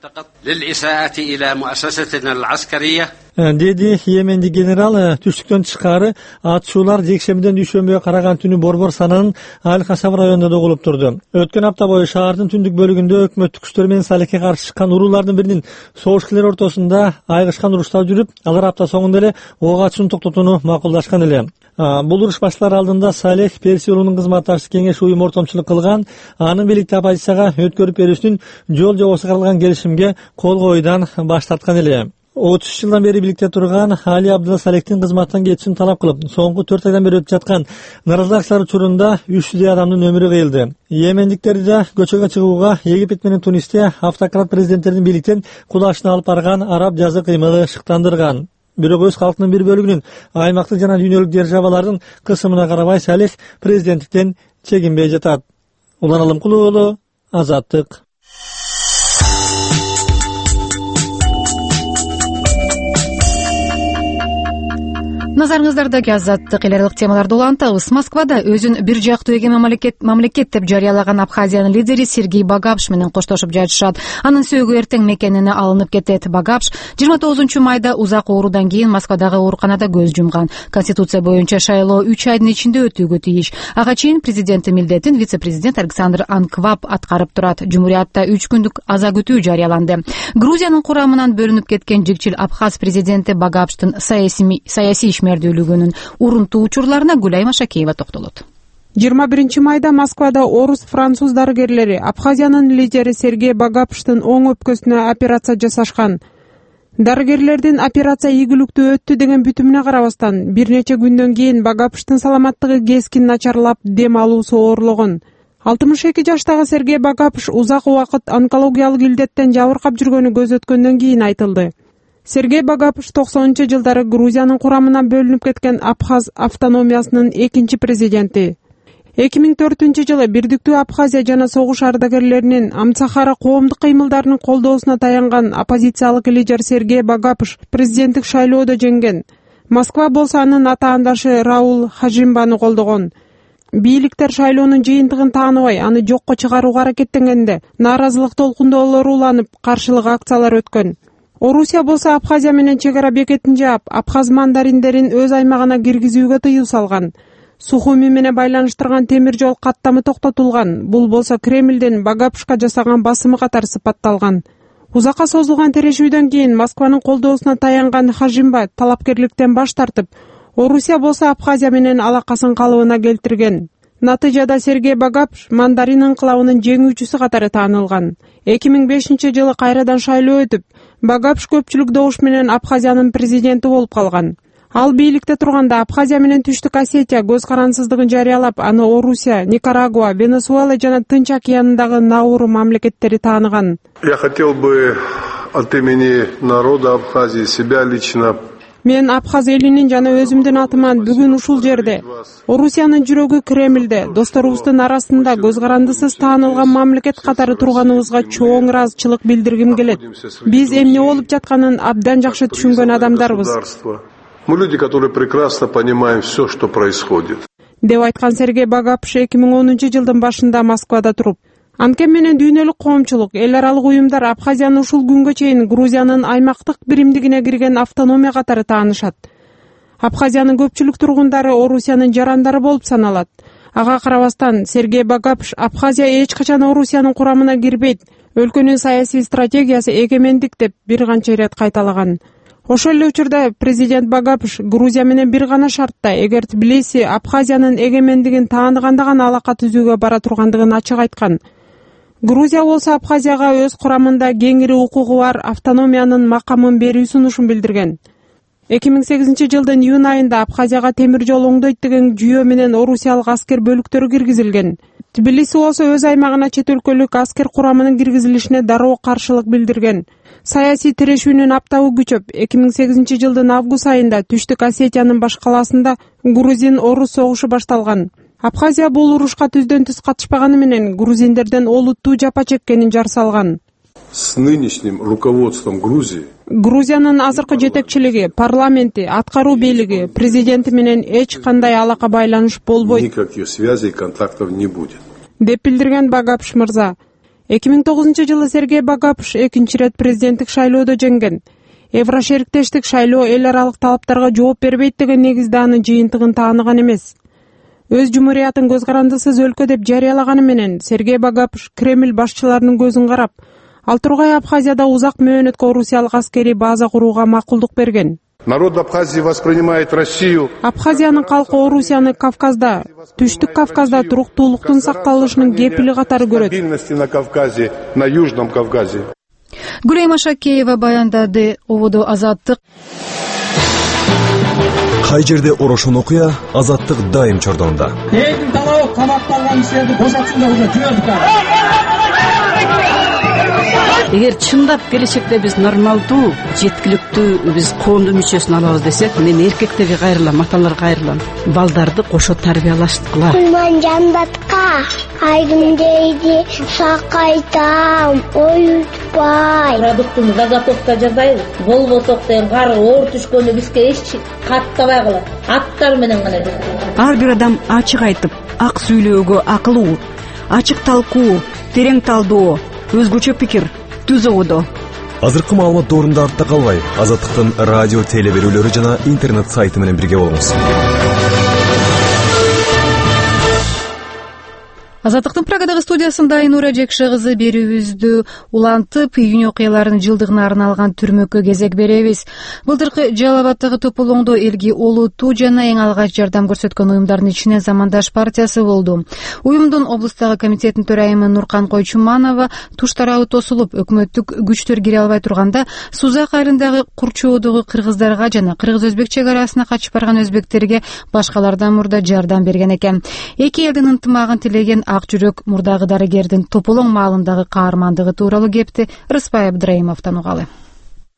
Деди Йемендик генерал. Түштүктөн тышкары атышуулар жекшембиден дүйшөмбүгө караган түнү Борбор сананын Аль-Хасаб районунда угулуп турду. Өткөн апта бою шаардын түндүк бөлүгүндө өкмөттүк күчтөр менен Салехке каршы чыккан уруулардын биринин согушкерлер ортосунда айгышкан уруштар жүрүп, алар апта соңунда эле ок атышууну токтотууну макулдашкан эле. Бул уруш башталар алдында Салех Персиянын кызматташчы кеңеш уюму ортомчулук кылган, анын бийликти оппозицияга өткөрүп берүүсүнүн жол жобосу каралган келишимге кол коюудан баш тарткан эле. 30 жылдан бери бийликте турган Али Абдулла Салехтин кызматтан кетишин талап кылып, соңку 4 айдан бери өтүп жаткан нааразылык акциялар учурунда 300 адамдын өмүрү кыйылды. Йемендиктерди да көчөгө чыгууга Египет менен Тунисте автократ президенттердин бийликтен кулашына алып барган араб жазы кыймылы шыктандырган. Бирок өз калкынын бир бөлүгүнүн аймактык жана дүйнөлүк державалардын кысымына карабай Салех президенттиктен чегинбей жатат. Улан Алымкулуу уулу, Азаттык. Назарыңыздардагы азаттык элердик темаларды улантабыз. Москвада өзүн бир жактуу эгемен мамлекет деп жарыялаган Абхазиянын лидери Сергей Багапш менен коштошуп жатышат. Анын сөөгү эртең мекенине алынып кетет. Багапш 29-майда узак оорудан кийин Москвадагы ооруканада көз жумган. Конституция боюнча шайлоо 3 айдын ичинде өтүүгө тийиш. Ага чейин президенттин милдетин вице-президент Александр Анкваб аткарып турат. Жумуриятта 3 күндүк аза күтүү жарыяланды. Грузиянын курамынан бөлүнүп кеткен жикчил Абхаз президенти Багапштын саясий ишмердүүлүгүнүн урунтуу учурларына Гүлай Машакеева токтолот. 21-майда Москвада орус-француз дарыгерлери Абхазиянын лидери Сергей Багапштын оң өпкөсүнө операция жасашкан. Дарыгерлердин операция ийгиликтүү өттү деген бүтүмүнө карабастан, бир нече күндөн кийин Багапштын саламаттыгы кескин начарлап, дем алуусу оорлогон. 62 жаштагы Сергей Багапш узак убакыт онкологиялык илдеттен жабыркап жүргөнү көз өткөндөн кийин айтылды. Сергей Багапш 90-жылдары Грузиянын курамынан бөлүнүп кеткен Абхаз автономиясынын экинчи президенти. 2004-жылы Бирдиктүү Абхазия жана согуш ардагерлеринин Амсахара коомдук кыймылдарынын колдоосуна таянган оппозициялык лидер Сергей Багапш президенттик шайлоодо жеңген. Москва болсо анын атаандашы Раул Хажимбаны колдогон. бийликтер шайлоонун жыйынтыгын тааныбай, аны жокко чыгарууга аракеттенгенде нааразылык толкундоолору уланып, каршылык акциялар өткөн. Орусия болсо Абхазия менен чегара бекетин жаап, абхаз мандариндерин өз аймагына киргизүүгө тыюу салган. Сухуми менен байланыштырган темир жол каттамы токтотулган. Бул болсо Кремлдин Багапшка жасаган басымы катары сыпатталган. Узакка созулган тирешүүдөн кийин Москванын колдоосуна таянган Хажимба талапкерликтен баш тартып, Орусия болсо Абхазия менен алакасын калыбына келтирген. Натыйжада Сергей Багапш мандарин инкылабынын жеңүүчүсү катары таанылган. 2005-жылы кайрадан шайлоо өтүп, Багапш көпчүлүк добуш менен Абхазиянын президенти болуп калган. Ал бийликте турганда Абхазия менен Түштүк Осетия көз карансыздыгын жарыялап, аны Орусия, Никарагуа, Венесуэла жана Тынч океанындагы Науру мамлекеттери тааныган. Я хотел бы от имени народа Абхазии, себя лично. Мен Абхаз элинин жана өзүмдүн атыман бүгүн ушул жерде Орусиянын жүрөгү Кремлде, досторубуздун арасында көз карандысыз таанылган мамлекет катары турганыбызга чоң ыраазычылык билдиргим келет. Биз эмне болуп жатканын абдан жакшы түшүнгөн адамдарбыз. Мы люди, которые прекрасно понимаем все, что происходит. Деп айткан Сергей Багапш 2010-жылдын башында Москвада туруп, анткени менен дүйнөлүк коомчулук, эл аралык уюмдар Абхазияны ушул күнгө чейин Грузиянын аймактык биримдигине кирген автономия катары таанышат. Абхазиянын көпчүлүк тургундары Орусиянын жарандары болуп саналат. Ага карабастан Сергей Багапш Абхазия эч качан Орусиянын курамына кирбейт, өлкөнүн саясий стратегиясы эгемендик деп бир канча ирет кайталаган. Ошол эле учурда президент Багапш Грузия менен бир гана шартта, эгер Тбилиси Абхазиянын эгемендигин тааныганда гана алака түзүүгө бара тургандыгын ачык айткан. Грузия болсо Абхазияга өз курамында кеңири укугу бар автономиянын макамын берүү сунушун билдирген. 2008-жылдын июнь айында Абхазияга темир жол оңдойт деген жүйө менен орусиялык аскер бөлүктөрү киргизилген. Тбилиси болсо өз аймагына чет өлкөлүк аскер курамынын киргизилишине дароо каршылык билдирген. Саясий тирешүүнүн аптабы күчөп, 2008-жылдын август айында Түштүк Осетиянын баш калаасында грузин-орус согушу башталган. Абхазия бул урушка түздөн түз катышпаганы менен грузиндерден олуттуу жапа чеккенин жар салган. С нынешним руководством Грузии Грузиянын азыркы жетекчилиги, парламенти, аткаруу бийлиги, президенти менен эч кандай алака байланыш болбойт. Никаких связей, контактов не будет. Деп билдирген Багапш мырза. 2009-жылы Сергей Багапш экинчи рет президенттик шайлоодо жеңген. Еврошериктештик шайлоо эл аралык талаптарга жооп бербейт деген негизде анын жыйынтыгын тааныган эмес. Өз жумуриятын көз карандысыз өлкө деп жарыялаганы менен Сергей Багапш Кремль башчыларынын көзүн карап, ал тургай Абхазияда узак мөөнөткө орусиялык аскери база курууга макулдук берген. Народ Абхазии воспринимает Россию. Абхазиянын калкы Орусияны Кавказда, Түштүк Кавказда туруктуулуктун сакталышынын кепили катары көрөт. Стабильности на Кавказе, на Южном Кавказе. Гүлай Машакеева баяндады. Ободо Азаттык. Кай жерде орошон окуя, Азаттык дайым чордонда. Элдин талабы камакталган кишилерди бошотсун деп уже жибердик. Эгер чындап келечекте биз нормалдуу, жеткиликтүү биз коомдун мүчөсүн алабыз десек, мен эркектерге кайрылам, аталарга кайрылам. Балдарды кошо тарбиялаштыкыла. Кулман жандатка айдым дейди, сакайтам, оютпай. Продуктун газотовка жасайбыз. Болбосок деген кар оор түшкөндө бизге эч каттабай калат. Аттар менен гана жүрөт. Ар бир адам ачык айтып, ак сүйлөөгө акылуу, ачык талкуу, терең талдоо, өзгөчө пикир, түз ободо. Азыркы маалымат доорунда артта калбай, Азаттыктын радио теле берүүлөрү жана интернет сайты менен бирге болуңуз. Азаттыктын Прагадагы студиясында Айнура Жекше кызы берүүбүздү улантып, июнь окуяларынын жылдыгына арналган түрмөккө кезек беребиз. Былтыркы Жалал Абаддагы тополоңдо элге олуттуу жана эң алгач жардам көрсөткөн уюмдардын ичинен Замандаш партиясы болду. Уюмдун облустагы комитетинин төрайымы Нуркан Койчуманова туш тарабы тосулуп, өкмөттүк күчтөр кире албай турганда Сузак айылындагы Курчоодогу кыргыздарга жана кыргыз-өзбек чек арасына качып барган өзбектерге башкалардан мурда жардам берген экен. Эки элдин ынтымагын тилеген ак жүрөк мурдагы дарыгердин тополоң маалындагы каармандыгы тууралуу кепти Рыспай Абдраимовдон угалы.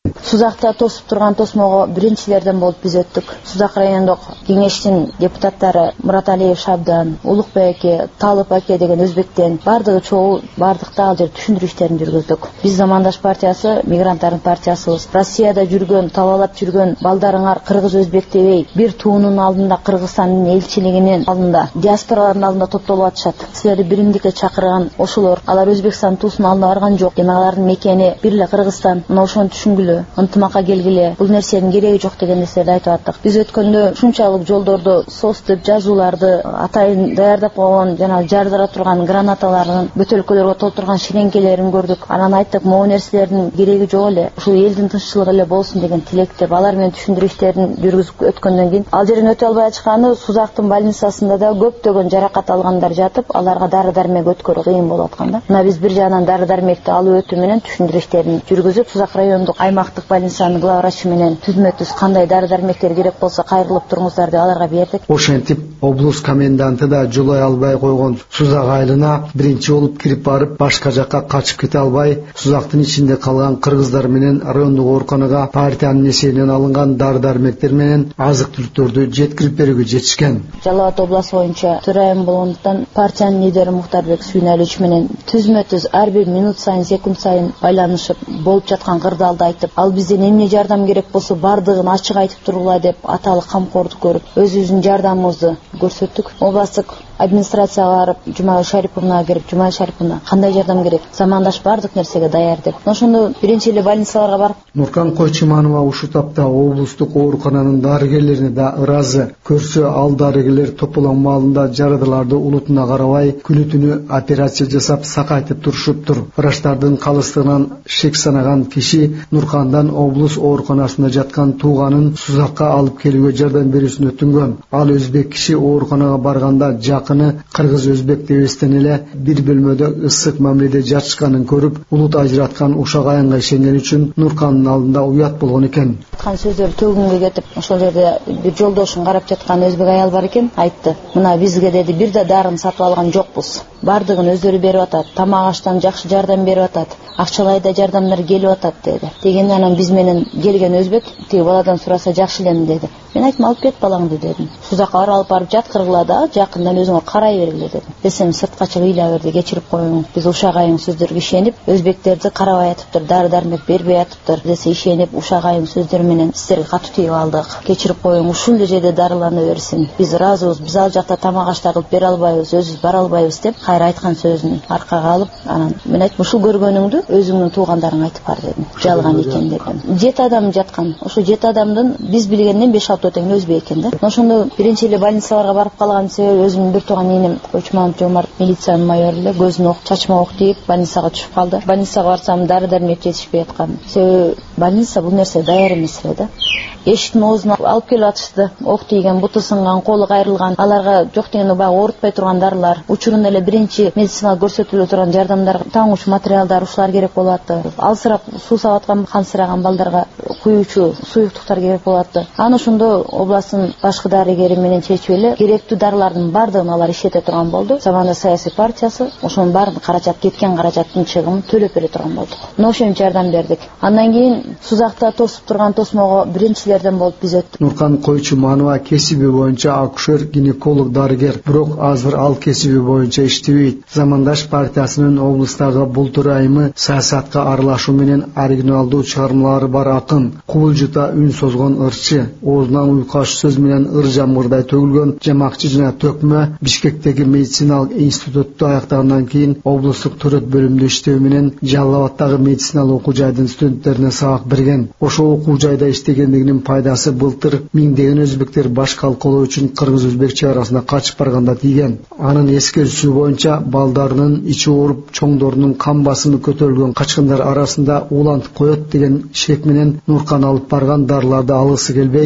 Сузакта тосуп турган тосмого биринчилерден болуп биз өттүк. Сузак райондук кеңештин депутаттары Мураталиев Шабдан, Улукбек аке, Талып аке деген өзбектен бардыгы чогуу бардыкта ал жерде түшүндүрүү иштерин жүргүздүк. Биз Замандаш партиясы мигранттардын партиясыбыз. Россияда жүргөн, табалап жүргөн балдарыңар кыргыз өзбек дебей, бир туунун алдында Кыргызстандын элчилигинин алдында, диаспоралардын алдында топтолуп атышат. Силерди биримдикке чакырган ошолор, алар Өзбекстан туусунун алдына барган жок. Алардын мекени бир эле Кыргызстан. Мына ошону түшүнгүлө, ынтымакка келгиле. Бул нерсенин кереги жок деген нерселерди айтып аттык. Биз өткөндө ушунчалык жолдорду, сос деп жазууларды, атайын даярдап койгон жана жардыра турган гранаталардын бөтөлкөлөргө толтурган ширеңкелерин көрдүк. Анан айттык, могу нерселердин кереги жок эле. Ушул элдин тынччылыгы эле болсун деген тилектеп, алар менен түшүндүрүү иштерин жүргүзүп өткөндөн кийин ал жерден өтө албай ачканы Сузактын больницасында да көптөгөн жаракат алгандар жатып, аларга дары-дармек өткөрүү кыйын болуп атканда. Мына биз бир жагынан дары-дармекти алып өтүү менен түшүндүрүү иштерин жүргүзүп, Сузак райондук аймактык больницанын глава врачы менен түзмө-түз кандай дары-дармектер керек болсо кайрылып туруңуздар деп аларга бердик. Ошентип облус коменданты да жолой албай койгон Сузак айылына биринчи болуп кирип барып, башка жакка качып кете албай, Сузактын ичинде калган кыргыздар менен райондук ооруканага партиянын эсебинен алынган дары-дармектер менен азык-түлүктөрдү жеткирип берүүгө жетишкен. Жалал Абад областы боюнча төрайым болгондуктан партиянын лидери Мухтарбек Сүйүнөлүч менен түзмө-түз ар бир минут сайын, секунд сайын байланышып, болуп жаткан кырдаалды айтып, ал бизден эмне жардам керек болсо бардыгын ачык айтып тургула деп аталык камкордук көрүп, өзүбүздүн жардамыбызды көрсөттүк. Областтык администрацияга барып, Жумагүл Шариповнага кирип, Жумагүл Шариповна кандай жардам керек? Замандаш бардык нерсеге даяр деп. Ошондо биринчи эле больницаларга барып, Нуркан Койчуманова ушул тапта облустук оорукананын дарыгерлерине да ыраазы. Көрсө, ал дарыгерлер тополоң маалында жарадыларды улутуна карабай, күнү-түнү операция жасап сакайтып турушуптур. Врачтардын калыстыгынан шек санаган киши Нуркандан облус ооруканасында жаткан тууганын Сузакка алып келүүгө жардам берүүсүн өтүнгөн. Ал өзбек киши ооруканага барганда жакыны кыргыз-өзбек дебестен эле бир бөлмөдө ысык мамиледе жатышканын көрүп, улут ажыраткан ушак аянга ишенген үчүн Нуркандын алдында уят болгон экен. Сөздөр төгүнгө кетип, ошол жерде бир жолдошун карап жаткан өзбек аял бар экен, айтты. Мына бизге деди, бир да дарыны сатып алган жокпуз. Бардыгын өздөрү берип атат, тамак аштан жакшы жардам берип атат, акчалай да жардамдар келип атат деди. Дегенде анан биз менен келген өзбек тиги баладан сураса жакшы элем деди. Мен айттым, алып кет балаңды дедим. Сузакка алып барып жаткыргыла да, жакындан өзүңө карай бергиле дедим. Десем, сыртка чыгып ыйла берди, кечирип коюң. Биз ушак айың сөздөргө ишенип, өзбектерди карабай атыптыр, дары-дармек бербей атыптыр десе ишенип, ушак айың сөздөр менен сиздерге катуу тийип алдык. Кечирип коюң, ушул жерде дарылана берсин. Биз ыраазыбыз, биз ал жакта тамак ашта кылып бере албайбыз, өзүбүз бара албайбыз деп кайра айткан сөзүн аркага алып, анан мен айттым, ушул көргөнүңдү өзүңдүн туугандарыңа айтып бар дедим. Жалган экен дедим. 7 адам жаткан. Ошо 7 адамдын биз билгенден 5-6 өтөң өзбек экен да. Ошондо биринчи эле больницаларга барып калган себеби өзүмдүн бир тууган энем Койчуманов Жомарт милициянын майору эле көзүнө ок, чачма ок тийип больницага түшүп калды. Больницага барсам дары-дармек жетишпей аткан. Себеби больница бул нерсе даяр эмес эле да. Эшиктин оозуна алып келип атышты. Ок тийген, буту сынган, колу кайрылган, аларга жок дегенде баягы оорутпай турган дарылар, учурунда эле биринчи медициналык көрсөтүлө турган жардамдар, таңуучу материалдар, ушулар керек болуп атты. Алсырап суу сабап аткан, кансыраган балдарга куюучу суюктуктар керек болуп атты. Аны ошондо областын башкы дарыгери менен чечип эле керектүү дарылардын бардыгын алар иштете турган болду. Заманда саясий партиясы ошонун баарын каражат, кеткен каражаттын чыгымын төлөп бере турган болдук. Мына ошентип жардам бердик. Андан кийин Сузакта тосуп турган тосмого биринчилерден болуп биз өттүк. Нуркан Койчуманова кесиби боюнча акушер-гинеколог дарыгер, бирок азыр ал кесиби боюнча иштебейт. Замандаш партиясынын облустагы бул төрайымы саясатка аралашуу менен оригиналдуу чыгармалары бар акын, кубулжута үн созгон ырчы, оозунан уйкаш сөз менен ыр жамгырдай төгүлгөн жамакчы жана төкмө Бишкектеги медициналык институтту аяктагандан кийин облустук төрөт бөлүмүндө иштөө менен Жалал Абадтагы медициналык окуу жайдын студенттерине сабак берген. Ошол окуу жайда иштегендигинин пайдасы былтыр миңдеген өзбектер баш калкалоо үчүн кыргыз-өзбек чек арасына качып барганда тийген. Анын эскертүүсү боюнча балдарынын ичи ооруп, чоңдорунун кан басымы көтөрүлгөн качкындар арасында уулантып коет деген шек менен Нуркан алып барган дарыларды алгысы келбей, элге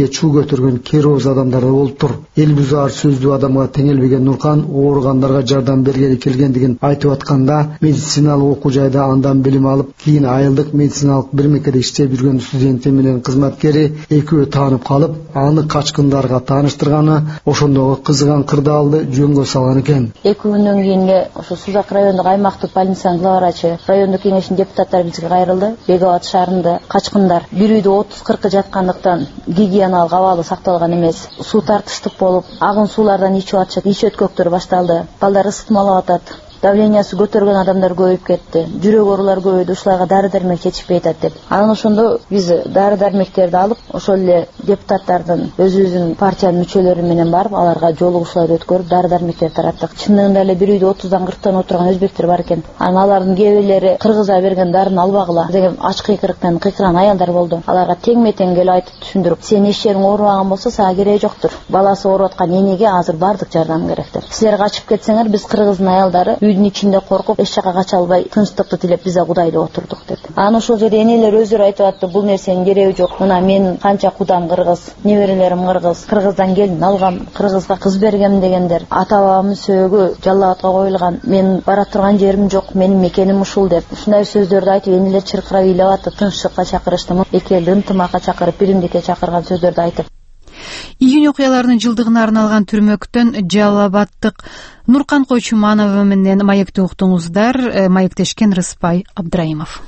элге чуу көтөргөн керооз адамдар да болуптур. Эл бузаар сөздүү адамга теңелбеген Нуркан ооругандарга жардам бергели келгендигин айтып атканда, медициналык окуу жайда андан билим алып, кийин айылдык медициналык бир мекеде иштеп жүргөн студенти менен кызматкери экөө таанып калып, аны качкындарга тааныштырганы, ошондогу кызыган кырдаалды жөнгө салган экен. 2 күндөн кийин ошо Сузак райондук аймактык больницанын глава врачы, райондук кеңештин депутаттары бизге кайрылды. Беговат шаарында качкындар бир үйдө 30-40 жаткандыктан гигиеналык абалы сакталган эмес. Суу тартыштык болуп, агын суулардан ичип атышат, ич өткөктөр башталды. Балдар ысытмалап атат. Давлениясы көтөргөн адамдар көбөйүп кетти. Жүрөк оорулар көбөйдү, ушуларга дары-дармек жетишпей атат деп. Анан ошондо биз дары-дармектерди алып, ошол эле депутаттардын өзүбүздүн партиянын мүчөлөрү менен барып, аларга жолугушуулар өткөрүп, дары-дармектерди тараттык. Чындыгында эле бир үйдө 30-дан 40тан отурган өзбектер бар экен. Анан алардын кээ бирлери кыргызга берген дарыны албагыла деген ач кыйкырыктан кыйкырган аялдар болду. Аларга тең-метең келип айтып түшүндүрүп, сен эч жериң оорубаган болсо, сага кереги жоктур. Баласы ооруп аткан энеге азыр бардык жардам керек деп. Силер качып кетсеңер, биз кыргыздын аялдары үйдүн ичинде коркуп, эч жака кача албай, тынчтыкты тилеп биз Кудайды отурдук деп. Анан ошол жерде энелер өздөрү айтып атты, бул нерсенин кереги жок. Мына мен канча кудам кыргыз, неберелерим кыргыз, кыргыздан келин алгам, кыргызга кыз бергем дегендер. Ата-бабамдын сөөгү Жалал Абадка коюлган. Мен бара турган жерим жок, менин мекеним ушул деп. Ушундай сөздөрдү айтып, энелер чыркырап ыйлап атты, тынчтыкка чакырышты. Эки элди ынтымакка чакырып, биримдикке чакырган сөздөрдү айтып. Июнь окуяларынын жылдыгына арналган түрмөктөн Жалал Абадтык Нуркан Койчуманова менен маекти уктуңуздар. Маектешкен Рыспай Абдраимов.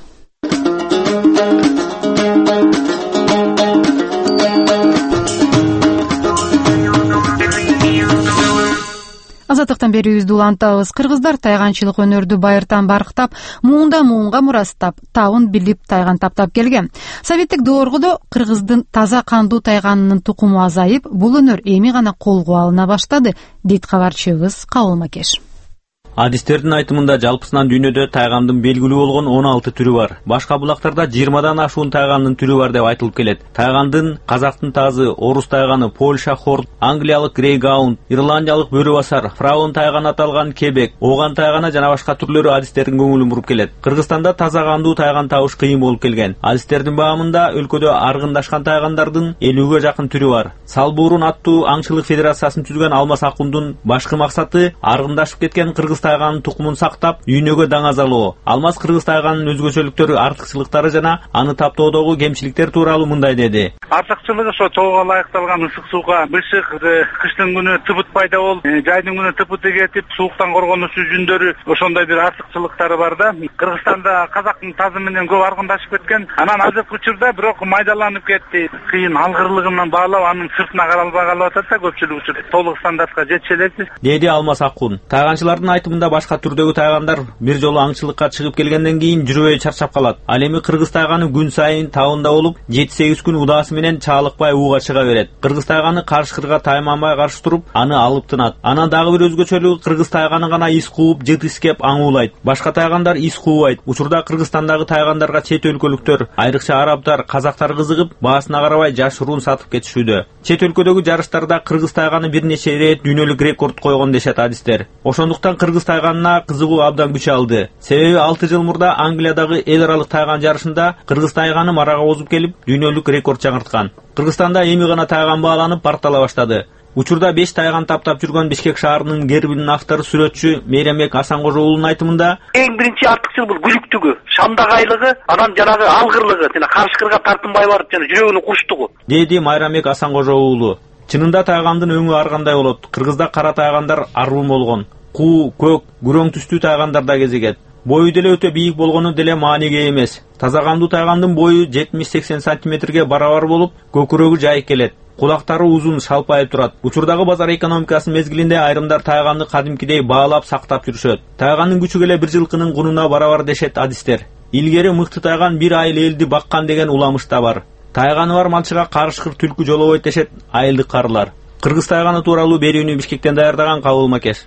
Азаттыктан берүүбүздү улантабыз. Кыргыздар тайганчылык өнөрдү байыртан барктап, муунга мурастап, табын билип тайган таптап келген. Советтик дооргудо кыргыздын таза кандуу тайганынын тукуму азайып, бул өнөр эми гана колго алына баштады, дейт кабарчыбыз Кабыл Макеш. Адистердин айтымында жалпысынан дүйнөдө тайгандын белгилүү болгон 16 түрү бар. Башка булактарда 20дан ашуун тайгандын түрү бар деп айтылып келет. Тайгандын казактын тазы, орус тайганы, Польша хорд, англиялык грейгаунд, ирландиялык бөрүбасар, фраун тайганы аталган кебек, оган тайганы жана башка түрлөрү адистердин көңүлүн буруп келет. Кыргызстанда таза кандуу тайган табыш кыйын болуп келген. Адистердин баамында өлкөдө аргындашкан тайгандардын 50ге жакын түрү бар. Салбуурун аттуу аңчылык федерациясын түзгөн Алмаз Акундун башкы максаты аргындашып кеткен кыргыз тайганын тукумун сактап, дүйнөгө даңазалоо. Алмаз кыргыз тайганынын өзгөчөлүктөрү, артыкчылыктары жана аны таптоодогу кемчиликтер тууралуу мындай деди. Артыкчылыгы ошо тоого ылайыкталган ысык сууга бышык, кыштын күнү тыбыт пайда болуп, жайдын күнү тыпыты кетип, сууктан коргонуучу жүндөрү, ошондой бир артыкчылыктары бар да. Кыргызстанда казактын тазы менен көп аргындашып кеткен. Анан азыркы учурда бирок майдаланып кетти. Кыйын алгырлыгынан баалап, анын сыртына каралбай калып атат да көпчүлүк учурда. Толук стандартка жетише элекпиз, деди Алмаз Акун. Тайганчылардын айтымында башка түрдөгү тайгандар бир жолу аңчылыкка чыгып келгенден кийин жүрөбөй чарчап калат. Ал эми кыргыз тайганы күн сайын табында болуп, 7-8 күн удаасы менен чаалыкпай ууга чыга берет. Кыргыз тайганы карышкырга тайманбай каршы туруп, аны алып тынат. Анан дагы бир өзгөчөлүгү кыргыз тайганы гана ис кууп, жыт искеп аңуулайт. Башка тайгандар ис куубайт. Учурда Кыргызстандагы тайгандарга чет өлкөлүктөр, айрыкча арабдар, казактар кызыгып, баасына карабай жашыруун сатып кетишүүдө. Чет өлкөдөгү жарыштарда кыргыз тайганы бир нече ирет дүйнөлүк рекорд койгон дешет адистер. Ошондуктан кыргыз тайганына кызыгуу абдан күч алды. Себеби 6 жыл мурда Англиядагы эл аралык тайган жарышында кыргыз тайганы марага озуп келип, дүйнөлүк рекорд жаңырткан. Кыргызстанда эми гана тайган бааланып, партала баштады. Учурда 5 тайган таптап жүргөн Бишкек шаарынын гербинин автору сүрөтчү Мейрамбек Асангожоулунун айтымында, эң биринчи артыкчыл бул күлүктүгү, шамдагайлыгы, анан жанагы алгырлыгы, жана карышкырга тартынбай барып, жана жүрөгүнүн куштугу, деди Майрамбек Асангожоулу. Чынында тайгандын өңү ар кандай болот. Кыргызда кара тайгандар арбун болгон. Куу, көк, күрөң түстүү тайгандар да кезигет. Бою деле өтө бийик болгону деле мааниге эмес. Таза кандуу тайгандын бою 70-80 сантиметрге барабар болуп, көкүрөгү жайык келет. Кулактары узун, шалпайып турат. Учурдагы базар экономикасынын мезгилинде айрымдар тайганды кадимкидей баалап сактап жүрүшөт. Тайганын күчү келе бир жылкынын кунуна барабар дешет адистер. Илгери мыкты тайган бир айыл элди баккан деген уламыш да бар. Тайганы бар малчыга карышкыр түлкү жолобойт дешет айылдык карылар. Кыргыз тайганы тууралуу берүүнү Бишкектен даярдаган Кабыл Макеш.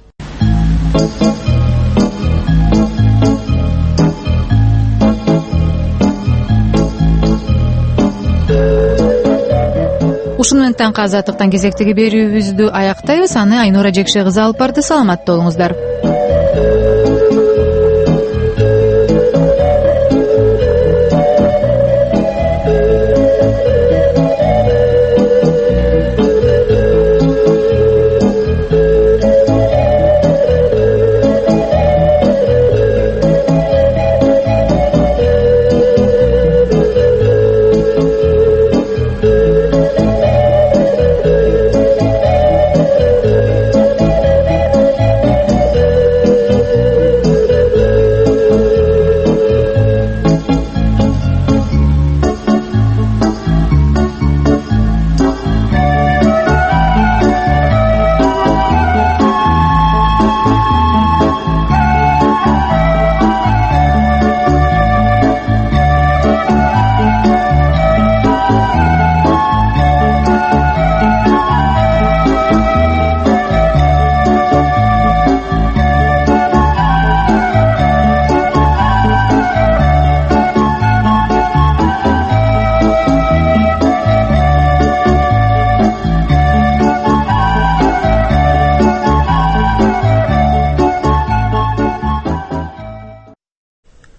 Ушуну менен таңкы азаттыктан кезектеги берүүбүздү аяктайбыз. Аны Айнура Жекше кызы алып барды. Саламатта болуңуздар.